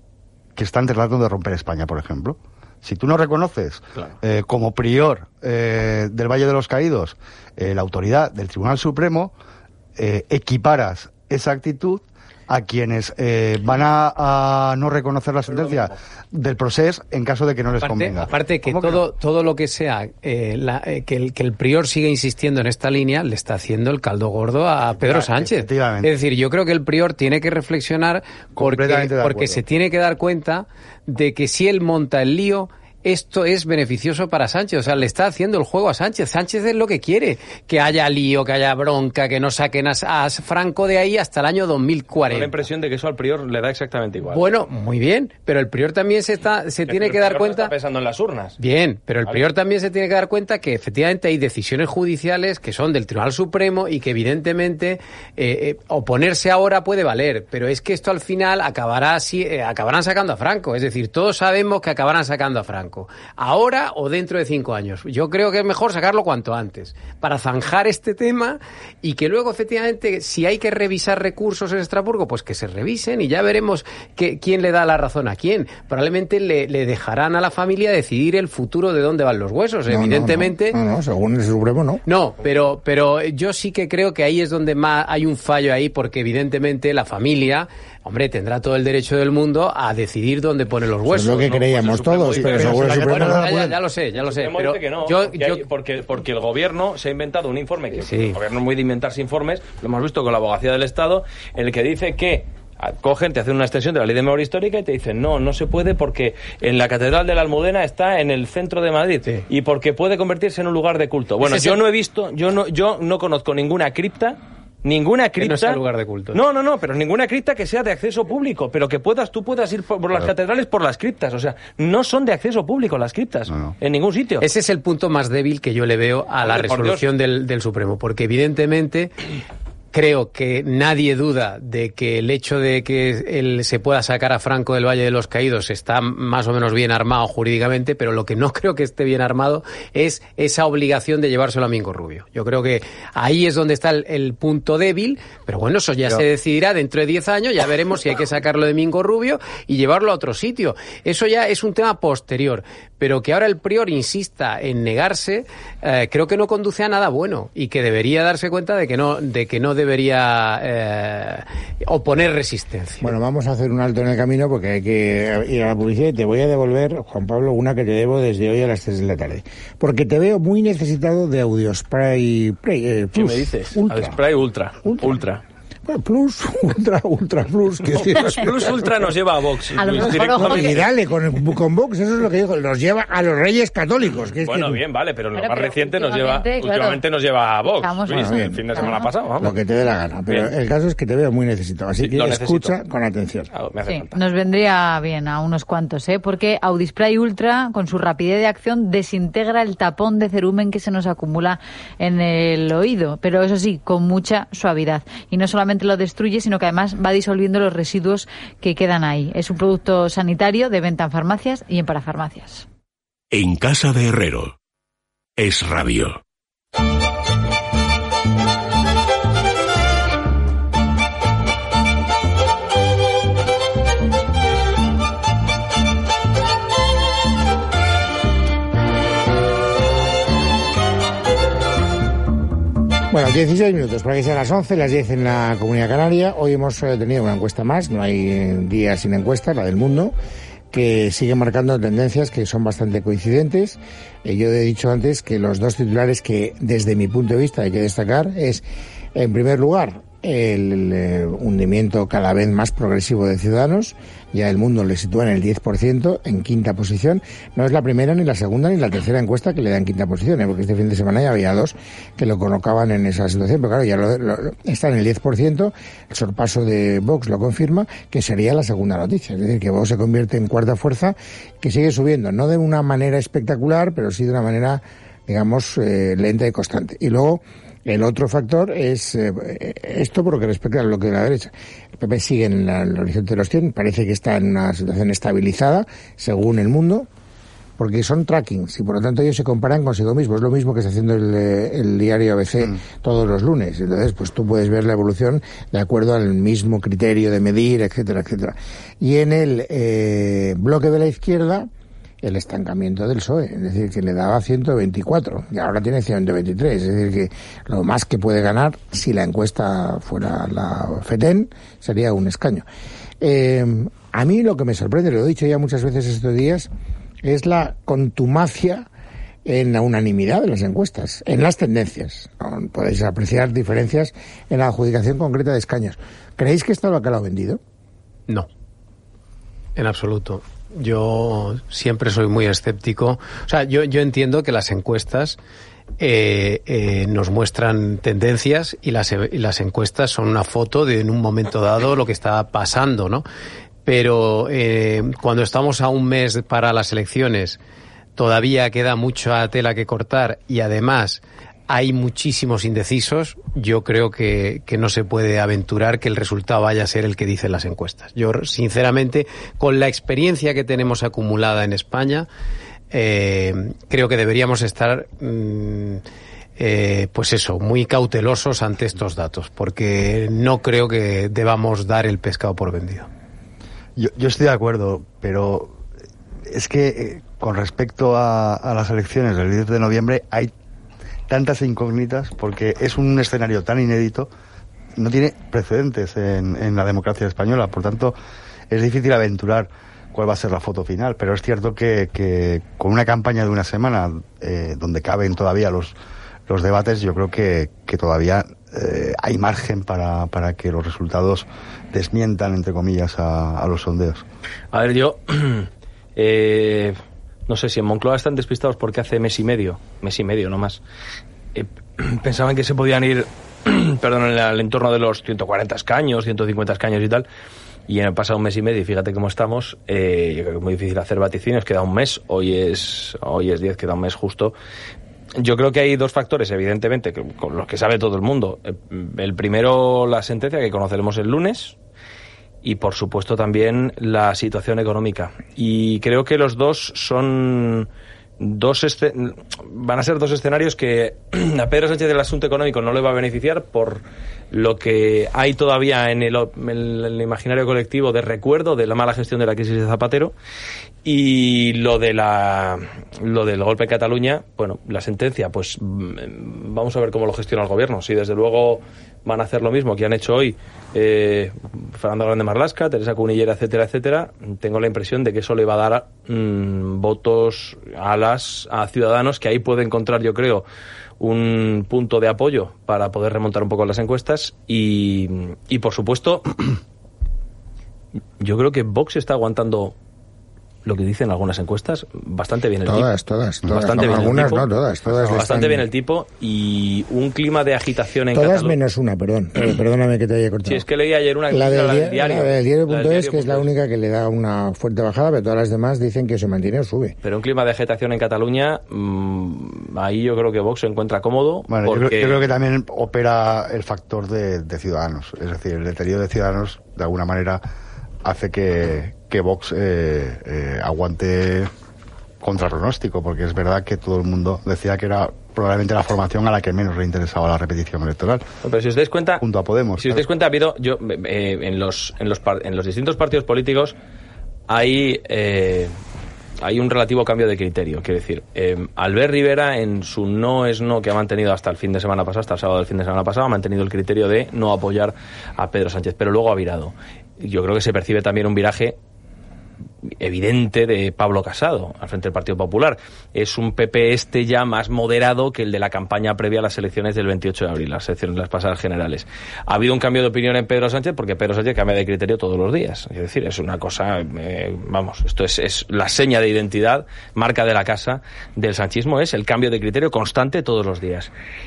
que están tratando de romper España, por ejemplo. Si tú no reconoces claro. eh, como prior eh, del Valle de los Caídos eh, la autoridad del Tribunal Supremo, eh, equiparas esa actitud a quienes eh, van a, a no reconocer la sentencia del procés en caso de que no les aparte, convenga. Aparte que todo, que todo lo que sea eh, la, eh, que, el, que el prior siga insistiendo en esta línea le está haciendo el caldo gordo a Pedro Sánchez. Es decir, yo creo que el prior tiene que reflexionar porque, porque se tiene que dar cuenta de que si él monta el lío, esto es beneficioso para Sánchez, o sea, le está haciendo el juego a Sánchez. Sánchez es lo que quiere, que haya lío, que haya bronca, que no saquen a, a Franco de ahí hasta el año dos mil cuarenta. Tengo la impresión de que eso al prior le da exactamente igual. Bueno, muy bien, pero el prior también se está se tiene que dar cuenta... No está pensando en las urnas. Bien, pero el prior también se tiene que dar cuenta que efectivamente hay decisiones judiciales que son del Tribunal Supremo y que evidentemente eh, eh, oponerse ahora puede valer, pero es que esto al final acabará así, eh, acabarán sacando a Franco, es decir, todos sabemos que acabarán sacando a Franco. Ahora o dentro de cinco años. Yo creo que es mejor sacarlo cuanto antes, para zanjar este tema y que luego, efectivamente, si hay que revisar recursos en Estrasburgo, pues que se revisen y ya veremos que, quién le da la razón a quién. Probablemente le, le dejarán a la familia decidir el futuro de dónde van los huesos, no, evidentemente. No, no, no, no, según el Supremo no. No, pero, pero yo sí que creo que ahí es donde más hay un fallo ahí, porque evidentemente la familia... Hombre, tendrá todo el derecho del mundo a decidir dónde pone los huesos. Eso es lo que ¿no? creíamos pues todos, pero seguro el Supremo no ya, ya, ya lo sé, ya lo sé. Pero que no, yo, que yo... hay, porque, porque el gobierno se ha inventado un informe, que sí. El gobierno es muy de inventarse informes, lo hemos visto con la abogacía del Estado, en el que dice que cogen, te hacen una extensión de la ley de memoria histórica y te dicen no, no se puede porque en la Catedral de la Almudena está en el centro de Madrid sí. y porque puede convertirse en un lugar de culto. Bueno, yo no he visto, yo no, yo no conozco ninguna cripta Ninguna cripta... Que no sea lugar de culto. No, no, no, pero ninguna cripta que sea de acceso público, pero que puedas, tú puedas ir por, por las claro. catedrales por las criptas, o sea, no son de acceso público las criptas, no, no. en ningún sitio. Ese es el punto más débil que yo le veo a la Oye, resolución del, del Supremo, porque evidentemente... Creo que nadie duda de que el hecho de que él se pueda sacar a Franco del Valle de los Caídos está más o menos bien armado jurídicamente, pero lo que no creo que esté bien armado es esa obligación de llevárselo a Domingo Rubio. Yo creo que ahí es donde está el, el punto débil, pero bueno, eso ya pero... se decidirá dentro de diez años, ya veremos si hay que sacarlo de Domingo Rubio y llevarlo a otro sitio. Eso ya es un tema posterior, pero que ahora el prior insista en negarse, eh, creo que no conduce a nada bueno y que debería darse cuenta de que no, de que no debería eh, oponer resistencia. Bueno, vamos a hacer un alto en el camino porque hay que ir a la publicidad y te voy a devolver, Juan Pablo, una que te debo desde hoy a las tres de la tarde. Porque te veo muy necesitado de Audiospray Play, eh, Plus. ¿Qué me dices? Audiospray Ultra. Ultra. Ultra. Bueno, Plus, Ultra, Ultra Plus. Que Plus, Plus Ultra nos lleva a Vox. A lo y dale, con, con Vox, eso es lo que dijo, nos lleva a los Reyes Católicos. Que es bueno, que... bien, vale, pero lo pero, más pero reciente nos lleva, claro, últimamente nos lleva a Vox. Estamos Luis, bueno, el fin de claro. semana pasado, vamos. Lo que te dé la gana, pero bien. El caso es que te veo muy necesitado, así sí, que escucha necesito. Con atención. Ah, me hace sí, falta. nos vendría bien a unos cuantos, ¿eh? Porque Audispray Ultra, con su rapidez de acción, desintegra el tapón de cerumen que se nos acumula en el oído, pero eso sí, con mucha suavidad. Y no solamente lo destruye, sino que además va disolviendo los residuos que quedan ahí. Es un producto sanitario de venta en farmacias y en parafarmacias. En casa de Herrero. Es Radio. Bueno, dieciséis minutos para que sean las once, las diez en la Comunidad Canaria. Hoy hemos eh, tenido una encuesta más, no hay eh, día sin encuesta, la del Mundo, que sigue marcando tendencias que son bastante coincidentes. Eh, yo he dicho antes que los dos titulares que, desde mi punto de vista, hay que destacar es, en primer lugar, el, el, el hundimiento cada vez más progresivo de Ciudadanos. Ya el Mundo le sitúa en el diez por ciento, en quinta posición. No es la primera, ni la segunda, ni la tercera encuesta que le da en quinta posición, ¿eh? Porque este fin de semana ya había dos que lo colocaban en esa situación, pero claro, ya lo, lo, está en el diez por ciento. El sorpaso de Vox lo confirma, que sería la segunda noticia. Es decir, que Vox se convierte en cuarta fuerza, que sigue subiendo, no de una manera espectacular, pero sí de una manera, digamos, eh, lenta y constante. Y luego, el otro factor es eh, esto por lo que respecta al bloque de la derecha. El P P sigue en la, el horizonte de los cien, parece que está en una situación estabilizada, según el Mundo, porque son trackings y por lo tanto ellos se comparan consigo mismos. Es lo mismo que está haciendo el, el diario A B C mm. todos los lunes. Entonces, pues tú puedes ver la evolución de acuerdo al mismo criterio de medir, etcétera, etcétera. Y en el eh, bloque de la izquierda, el estancamiento del P S O E, es decir, que le daba ciento veinticuatro y ahora tiene ciento veintitrés, es decir, que lo más que puede ganar, si la encuesta fuera la FETEN, sería un escaño. Eh, a mí lo que me sorprende, lo he dicho ya muchas veces estos días, es la contumacia en la unanimidad de las encuestas, en las tendencias. Podéis apreciar diferencias en la adjudicación concreta de escaños. ¿Creéis que está el bacalao vendido? No, en absoluto. Yo siempre soy muy escéptico. O sea, yo, yo entiendo que las encuestas eh, eh, nos muestran tendencias y las, y las encuestas son una foto de en un momento dado lo que está pasando, ¿no? Pero eh, cuando estamos a un mes para las elecciones, todavía queda mucha tela que cortar y además hay muchísimos indecisos. Yo creo que, que no se puede aventurar que el resultado vaya a ser el que dicen las encuestas. Yo, sinceramente, con la experiencia que tenemos acumulada en España, eh, creo que deberíamos estar, mm, eh, pues eso, muy cautelosos ante estos datos, porque no creo que debamos dar el pescado por vendido. Yo, yo estoy de acuerdo, pero es que eh, con respecto a, a las elecciones del diez de noviembre hay tantas incógnitas, porque es un escenario tan inédito, no tiene precedentes en, en la democracia española, por tanto es difícil aventurar cuál va a ser la foto final, pero es cierto que, que con una campaña de una semana eh, donde caben todavía los, los debates, yo creo que, que todavía eh, hay margen para, para que los resultados desmientan, entre comillas, a, a los sondeos. A ver, yo... eh... No sé si en Moncloa están despistados porque hace mes y medio, mes y medio, no más, eh, pensaban que se podían ir, perdón, en el entorno de los ciento cuarenta escaños, ciento cincuenta escaños y tal, y en el pasado un mes y medio, y fíjate cómo estamos, eh, yo creo que es muy difícil hacer vaticinios, queda un mes, hoy es hoy es diez, queda un mes justo. Yo creo que hay dos factores, evidentemente, que, con los que sabe todo el mundo. El primero, la sentencia que conoceremos el lunes, y por supuesto también la situación económica. Y creo que los dos son dos escen- van a ser dos escenarios que a Pedro Sánchez el asunto económico no le va a beneficiar por lo que hay todavía en el, en el imaginario colectivo de recuerdo de la mala gestión de la crisis de Zapatero, y lo de la lo del golpe en Cataluña, bueno, la sentencia, pues vamos a ver cómo lo gestiona el gobierno. Si desde luego van a hacer lo mismo que han hecho hoy eh, Fernando Grande Marlaska, Teresa Cunillera, etcétera, etcétera, tengo la impresión de que eso le va a dar mmm, votos a las a Ciudadanos, que ahí puede encontrar, yo creo, un punto de apoyo para poder remontar un poco las encuestas. Y, y por supuesto, yo creo que Vox está aguantando lo que dicen algunas encuestas bastante bien el todas, tipo. Todas, todas, bastante no, bien algunas el tipo, no, todas, todas bastante están... bien el tipo, y un clima de agitación en Todas Cataluña. menos una, perdón, perdóname que te haya cortado. Sí, es que leí ayer una la del, la del diario. La del diario punto es, que es la punto es. única que le da una fuerte bajada, pero todas las demás dicen que se mantiene o sube. Pero un clima de agitación en Cataluña, mmm, ahí yo creo que Vox se encuentra cómodo. Bueno, porque... yo, creo, yo creo que también opera el factor de, de Ciudadanos, es decir, el deterioro de Ciudadanos de alguna manera hace que, que Vox eh, eh, aguante contra pronóstico, porque es verdad que todo el mundo decía que era probablemente la formación a la que menos le interesaba la repetición electoral. Pero si os dais cuenta, junto a Podemos, si os dais cuenta, ha habido, yo, eh, en los en los en los distintos partidos políticos hay eh, hay un relativo cambio de criterio. Quiero decir, eh, Albert Rivera, en su no es no que ha mantenido hasta el fin de semana pasado, hasta el sábado del fin de semana pasado, ha mantenido el criterio de no apoyar a Pedro Sánchez, pero luego ha virado. Yo creo que se percibe también un viraje evidente de Pablo Casado al frente del Partido Popular. Es un P P este ya más moderado que el de la campaña previa a las elecciones del veintiocho de abril, las elecciones, las pasadas generales. Ha habido un cambio de opinión en Pedro Sánchez porque Pedro Sánchez cambia de criterio todos los días. Es decir, es una cosa, eh, vamos, esto es, es la seña de identidad, marca de la casa del sanchismo, es el cambio de criterio constante todos los días.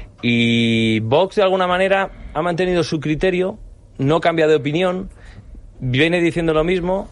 Y Vox, de alguna manera, ha mantenido su criterio, no cambia de opinión, viene diciendo lo mismo.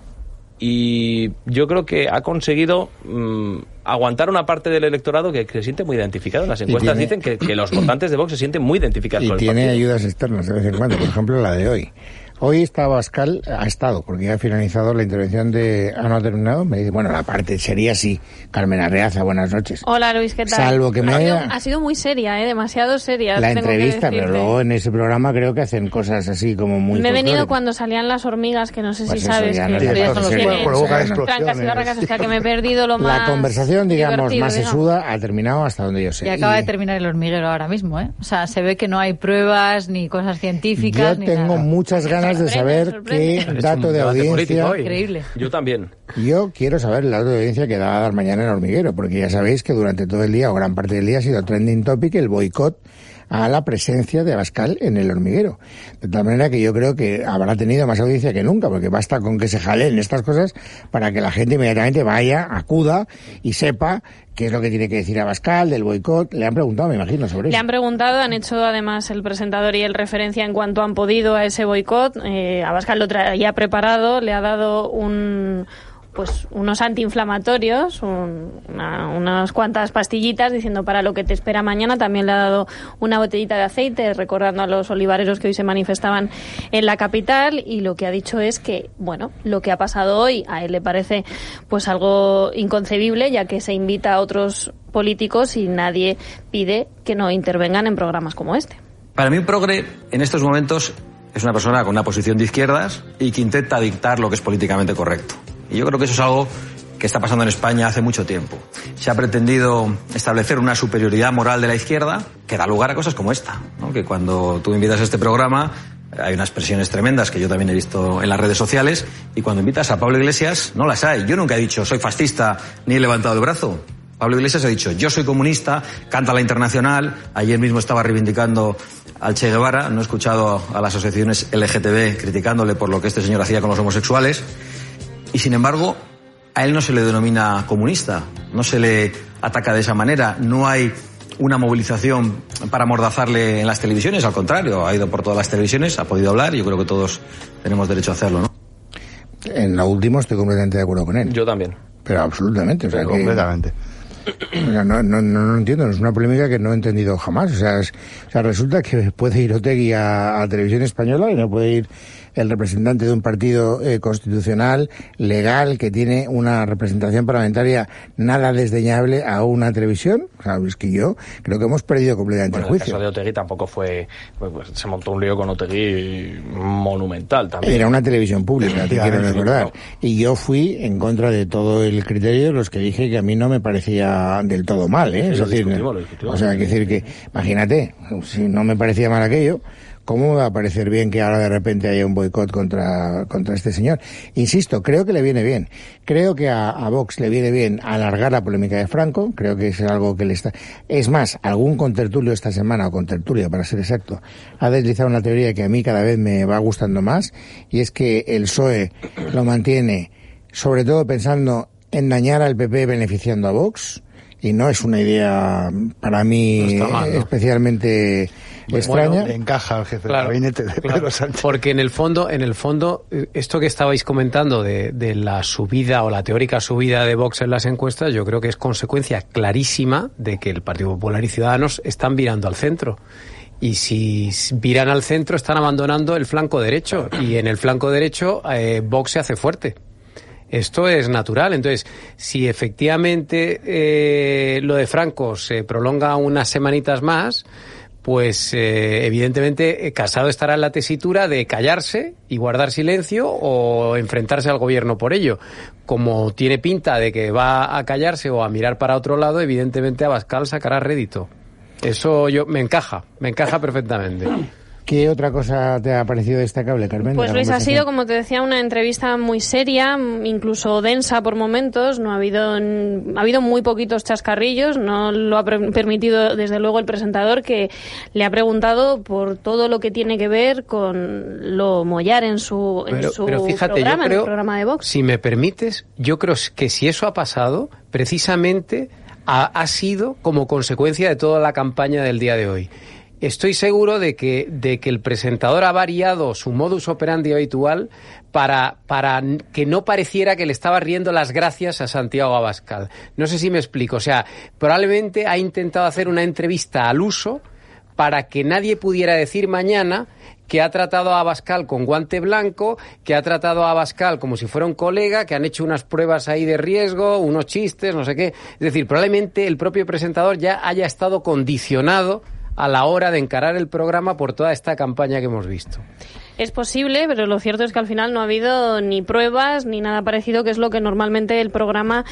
Y yo creo que ha conseguido mmm, aguantar una parte del electorado que, que se siente muy identificado. Las encuestas tiene, dicen que, que los votantes de Vox se sienten muy identificados y con el tiene partido. Ayudas externas de vez en cuando, por ejemplo la de hoy. Hoy está Abascal, ha estado, porque ya ha finalizado la intervención de... Ah, no ha terminado. Me dice, bueno, la parte sería así. Carmen Arreaza, buenas noches. Hola, Luis, ¿qué tal? Salvo que me ha, haya... sido, ha sido muy seria, ¿eh? Demasiado seria. La tengo entrevista, que pero luego en ese programa creo que hacen cosas así como muy... Me he venido folclóricas. cuando salían las hormigas, que no sé Pues si eso sabes. ya que no que es tienen noticiero, trancas y barrancas, o sea que me he perdido lo más... La conversación, digamos, divertido, más digamos. sesuda ha terminado hasta donde yo sé. Y acaba Y de terminar el hormiguero ahora mismo, ¿eh? O sea, se ve que no hay pruebas ni cosas científicas. Yo ni tengo nada. muchas ganas de Sorprende, saber sorprende. qué dato de audiencia... Increíble. Yo también. Yo quiero saber el dato de audiencia que va a dar mañana en el hormiguero, porque ya sabéis que durante todo el día, o gran parte del día, ha sido trending topic el boicot a la presencia de Abascal en el hormiguero. De tal manera que yo creo que habrá tenido más audiencia que nunca, porque basta con que se jalen estas cosas para que la gente inmediatamente vaya, acuda y sepa qué es lo que tiene que decir Abascal del boicot. Le han preguntado, me imagino, sobre Le eso. han preguntado, han hecho además el presentador y el referencia en cuanto han podido a ese boicot. Eh, Abascal lo traía preparado, le ha dado un... pues unos antiinflamatorios, un, una, unas cuantas pastillitas diciendo para lo que te espera mañana. También le ha dado una botellita de aceite recordando a los olivareros que hoy se manifestaban en la capital, y lo que ha dicho es que, bueno, lo que ha pasado hoy a él le parece pues algo inconcebible, ya que se invita a otros políticos y nadie pide que no intervengan en programas como este. Para mí un progre en estos momentos es una persona con una posición de izquierdas y que intenta dictar lo que es políticamente correcto. Y yo creo que eso es algo que está pasando en España hace mucho tiempo. Se ha pretendido establecer una superioridad moral de la izquierda que da lugar a cosas como esta, ¿no? Que cuando tú invitas a este programa hay unas presiones tremendas que yo también he visto en las redes sociales, y cuando invitas a Pablo Iglesias no las hay. Yo nunca he dicho soy fascista ni he levantado el brazo. Pablo Iglesias ha dicho yo soy comunista, canta la Internacional, ayer mismo estaba reivindicando al Che Guevara, no he escuchado a las asociaciones L G T B criticándole por lo que este señor hacía con los homosexuales. Y sin embargo, a él no se le denomina comunista, no se le ataca de esa manera, no hay una movilización para amordazarle en las televisiones, al contrario, ha ido por todas las televisiones, ha podido hablar, y yo creo que todos tenemos derecho a hacerlo, ¿no? En lo último estoy completamente de acuerdo con él. Yo también. Pero absolutamente. O sea, Sí, que, completamente. o sea, no, no, no, no entiendo, es una polémica que no he entendido jamás. O sea, es, o sea resulta que puede ir Otegi a, a Televisión Española y no puede ir el representante de un partido eh, constitucional, legal, que tiene una representación parlamentaria nada desdeñable a una televisión. O sea, es que yo creo que hemos perdido completamente Bueno, el el juicio. caso de Otegi tampoco fue... Pues, pues, se montó un lío con Otegi monumental también. Era una televisión pública, te quiero Efectivamente, recordar. no. Y yo fui en contra de todo el criterio, los que dije que a mí no me parecía del todo mal, ¿eh? Sí, es lo decir, discutimos, lo discutimos. o sea, hay que decir que, imagínate, si no me parecía mal aquello, ¿cómo me va a parecer bien que ahora de repente haya un boicot contra, contra este señor? Insisto, creo que le viene bien. Creo que a, a Vox le viene bien alargar la polémica de Franco. Creo que es algo que le está... Es más, algún contertulio esta semana, o contertulia para ser exacto, ha deslizado una teoría que a mí cada vez me va gustando más, y es que el P S O E lo mantiene, sobre todo pensando en dañar al P P beneficiando a Vox, y no es una idea para mí No está mal, ¿no? especialmente extraña. Bueno, le encaja al jefe Claro, de gabinete de claro, Pedro Sánchez. porque en el fondo, en el fondo, eh, esto que estabais comentando de, de la subida o la teórica subida de Vox en las encuestas, yo creo que es consecuencia clarísima de que el Partido Popular y Ciudadanos están virando al centro. Y si viran al centro, están abandonando el flanco derecho. Y en el flanco derecho, eh, Vox se hace fuerte. Esto es natural. Entonces, si efectivamente eh, lo de Franco se prolonga unas semanitas más, pues eh, evidentemente Casado estará en la tesitura de callarse y guardar silencio o enfrentarse al gobierno por ello. Como tiene pinta de que va a callarse o a mirar para otro lado, evidentemente Abascal sacará rédito. Eso yo me encaja, me encaja perfectamente. ¿Qué otra cosa te ha parecido destacable, Carmen? Pues Luis, ha sido, como te decía, una entrevista muy seria, incluso densa por momentos. No ha habido, ha habido muy poquitos chascarrillos. No lo ha permitido, desde luego, el presentador, que le ha preguntado por todo lo que tiene que ver con lo Mollar en su, en pero, su pero fíjate, programa, yo creo, en el programa de Vox. Si me permites, yo creo que si eso ha pasado, precisamente ha, ha sido como consecuencia de toda la campaña del día de hoy. Estoy seguro de que, de que el presentador ha variado su modus operandi habitual para, para que no pareciera que le estaba riendo las gracias a Santiago Abascal. No sé si me explico. O sea, probablemente ha intentado hacer una entrevista al uso para que nadie pudiera decir mañana que ha tratado a Abascal con guante blanco, que ha tratado a Abascal como si fuera un colega, que han hecho unas pruebas ahí de riesgo, unos chistes, no sé qué. Es decir, probablemente el propio presentador ya haya estado condicionado a la hora de encarar el programa por toda esta campaña que hemos visto. Es posible, pero lo cierto es que al final no ha habido ni pruebas ni nada parecido, que es lo que normalmente el programa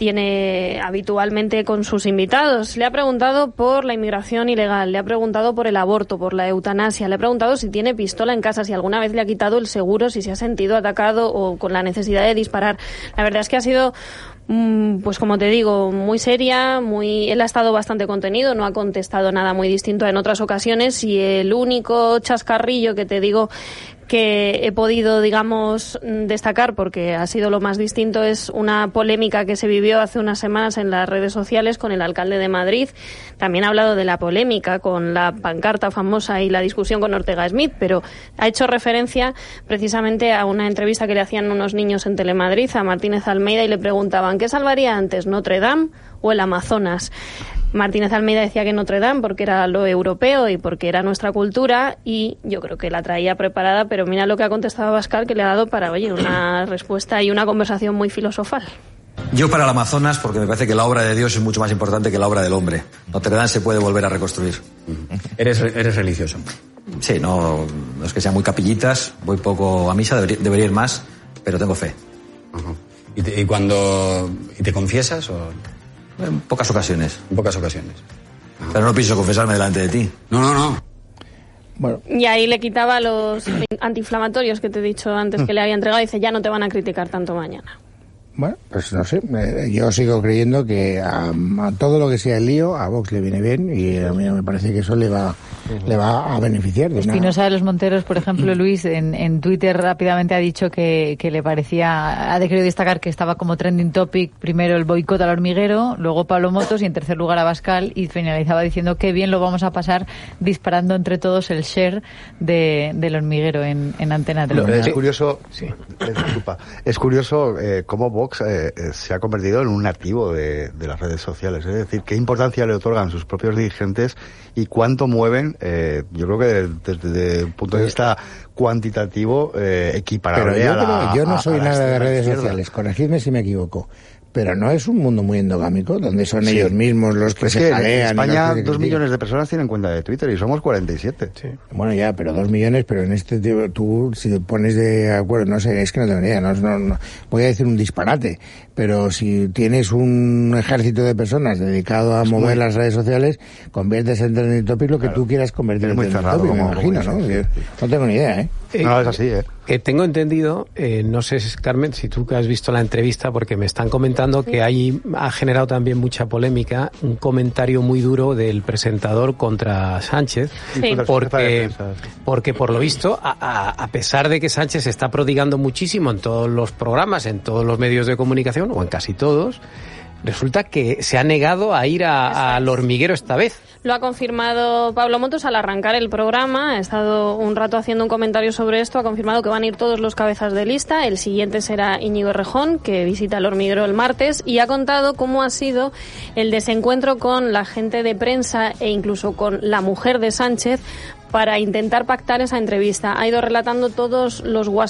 tiene habitualmente con sus invitados. Le ha preguntado por la inmigración ilegal, le ha preguntado por el aborto, por la eutanasia, le ha preguntado si tiene pistola en casa, si alguna vez le ha quitado el seguro, si se ha sentido atacado o con la necesidad de disparar. La verdad es que ha sido, pues como te digo, muy seria, muy, él ha estado bastante contenido, no ha contestado nada muy distinto en otras ocasiones, y el único chascarrillo que te digo que he podido, digamos, destacar, porque ha sido lo más distinto, es una polémica que se vivió hace unas semanas en las redes sociales con el alcalde de Madrid. También ha hablado de la polémica con la pancarta famosa y la discusión con Ortega Smith, pero ha hecho referencia precisamente a una entrevista que le hacían unos niños en Telemadrid a Martínez Almeida y le preguntaban ¿qué salvaría antes, Notre Dame o el Amazonas? Martínez Almeida decía que Notre Dame porque era lo europeo y porque era nuestra cultura, y yo creo que la traía preparada, pero mira lo que ha contestado Abascal, que le ha dado para, oye, una respuesta y una conversación muy filosofal. Yo para el Amazonas, porque me parece que la obra de Dios es mucho más importante que la obra del hombre. Notre Dame se puede volver a reconstruir. ¿Eres, eres religioso? Sí, no, no es que sean muy capillitas, voy poco a misa, debería, debería ir más, pero tengo fe. Uh-huh. ¿Y, te, y cuando y te confiesas o...? En pocas ocasiones. En pocas ocasiones. Uh-huh. Pero no pienso confesarme delante de ti. No, no, no. Bueno. Y ahí le quitaba los antiinflamatorios que te he dicho antes que le había entregado y dice, ya no te van a criticar tanto mañana. Bueno, pues no sé, yo sigo creyendo que a, a todo lo que sea el lío, a Vox le viene bien, y a mí me parece que eso le va, le va a beneficiar. De Espinosa de los Monteros, por ejemplo, Luis, en, en Twitter rápidamente ha dicho que, que le parecía, ha querido destacar que estaba como trending topic primero el boicot al hormiguero, luego Pablo Motos y en tercer lugar Abascal, y finalizaba diciendo que bien lo vamos a pasar disparando entre todos el share de, del hormiguero en, en Antena tres. Es curioso, sí. eh, disculpa, es curioso eh, cómo Vox Eh, eh, se ha convertido en un nativo de, de las redes sociales. Es decir, qué importancia le otorgan sus propios dirigentes y cuánto mueven, eh, yo creo que desde, desde el punto de vista cuantitativo, eh, equiparable. Pero yo, a la, creo, yo no a, soy a nada de redes izquierda. sociales, corregidme si me equivoco. Pero no es un mundo muy endogámico, donde son sí. ellos mismos los que pues se que jalean. En España, que dos millones de personas tienen cuenta de Twitter y somos cuarenta y siete. Sí. Bueno, ya, pero dos millones, pero en este tipo, tú, si te pones de acuerdo, no sé, es que no tengo ni idea, no, no, no, voy a decir un disparate, pero si tienes un ejército de personas dedicado a es mover muy... las redes sociales, conviertes en trending topic lo que claro. tú quieras convertir en trending topic, me imagino, ¿no? Sí, sí. No tengo ni idea, ¿eh? Eh, no, es así, ¿eh? Que tengo entendido, eh, no sé, Carmen, si tú que has visto la entrevista, porque me están comentando sí. que ahí ha generado también mucha polémica, un comentario muy duro del presentador contra Sánchez, sí. porque, porque por lo visto, a, a, a pesar de que Sánchez se está prodigando muchísimo en todos los programas, en todos los medios de comunicación, o en casi todos, resulta que se ha negado a ir a, al hormiguero esta vez. Lo ha confirmado Pablo Motos al arrancar el programa. Ha estado un rato haciendo un comentario sobre esto. Ha confirmado que van a ir todos los cabezas de lista. El siguiente será Íñigo Errejón, que visita el hormiguero el martes. Y ha contado cómo ha sido el desencuentro con la gente de prensa e incluso con la mujer de Sánchez para intentar pactar esa entrevista. Ha ido relatando todos los WhatsApp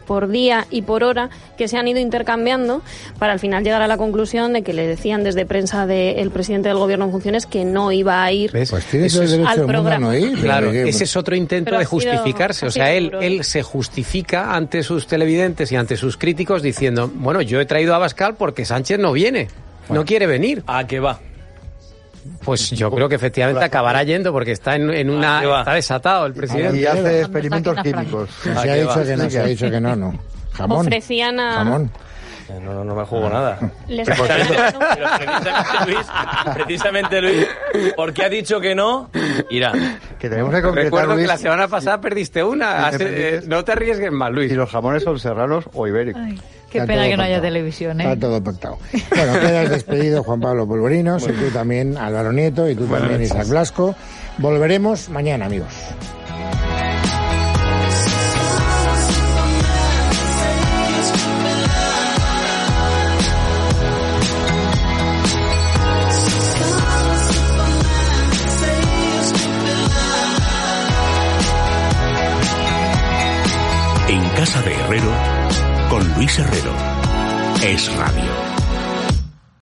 por día y por hora que se han ido intercambiando para al final llegar a la conclusión de que le decían desde prensa del presidente del gobierno en funciones que no iba a ir pues tiene todo el derecho al del mundo programa. A no ir, claro, que, ese es otro intento Pero de ha sido- justificarse. ha O sea, sido él, duro. él se justifica ante sus televidentes y ante sus críticos diciendo, bueno, yo he traído a Abascal porque Sánchez no viene, no quiere venir. ¿A qué va? Pues yo creo que efectivamente acabará yendo porque está en, en una... ¿A qué va? Está desatado el Y presidente. hace experimentos químicos. se ¿A ha qué dicho va? que no, se ha dicho que no, no. Jamón. Ofrecían a... Jamón. Eh, No, no, no me juego nada. Les- Precisamente, pero precisamente, Luis, precisamente Luis, porque ha dicho que no, irá. Que tenemos que concretar, Recuerdo Luis, que la semana pasada perdiste una. Si te Hace- eh, permites. no te arriesgues más, Luis. si los jamones son serranos o ibéricos. Ay, qué Está pena todo que no haya pactado. televisión, Está ¿eh? todo pactado. Bueno, quedas despedido, Juan Pablo Polvorinos, y tú también, Álvaro Nieto, y tú también, Isaac Blasco. Volveremos mañana, amigos. En casa de Herrero, con Luis Herrero. Es Radio.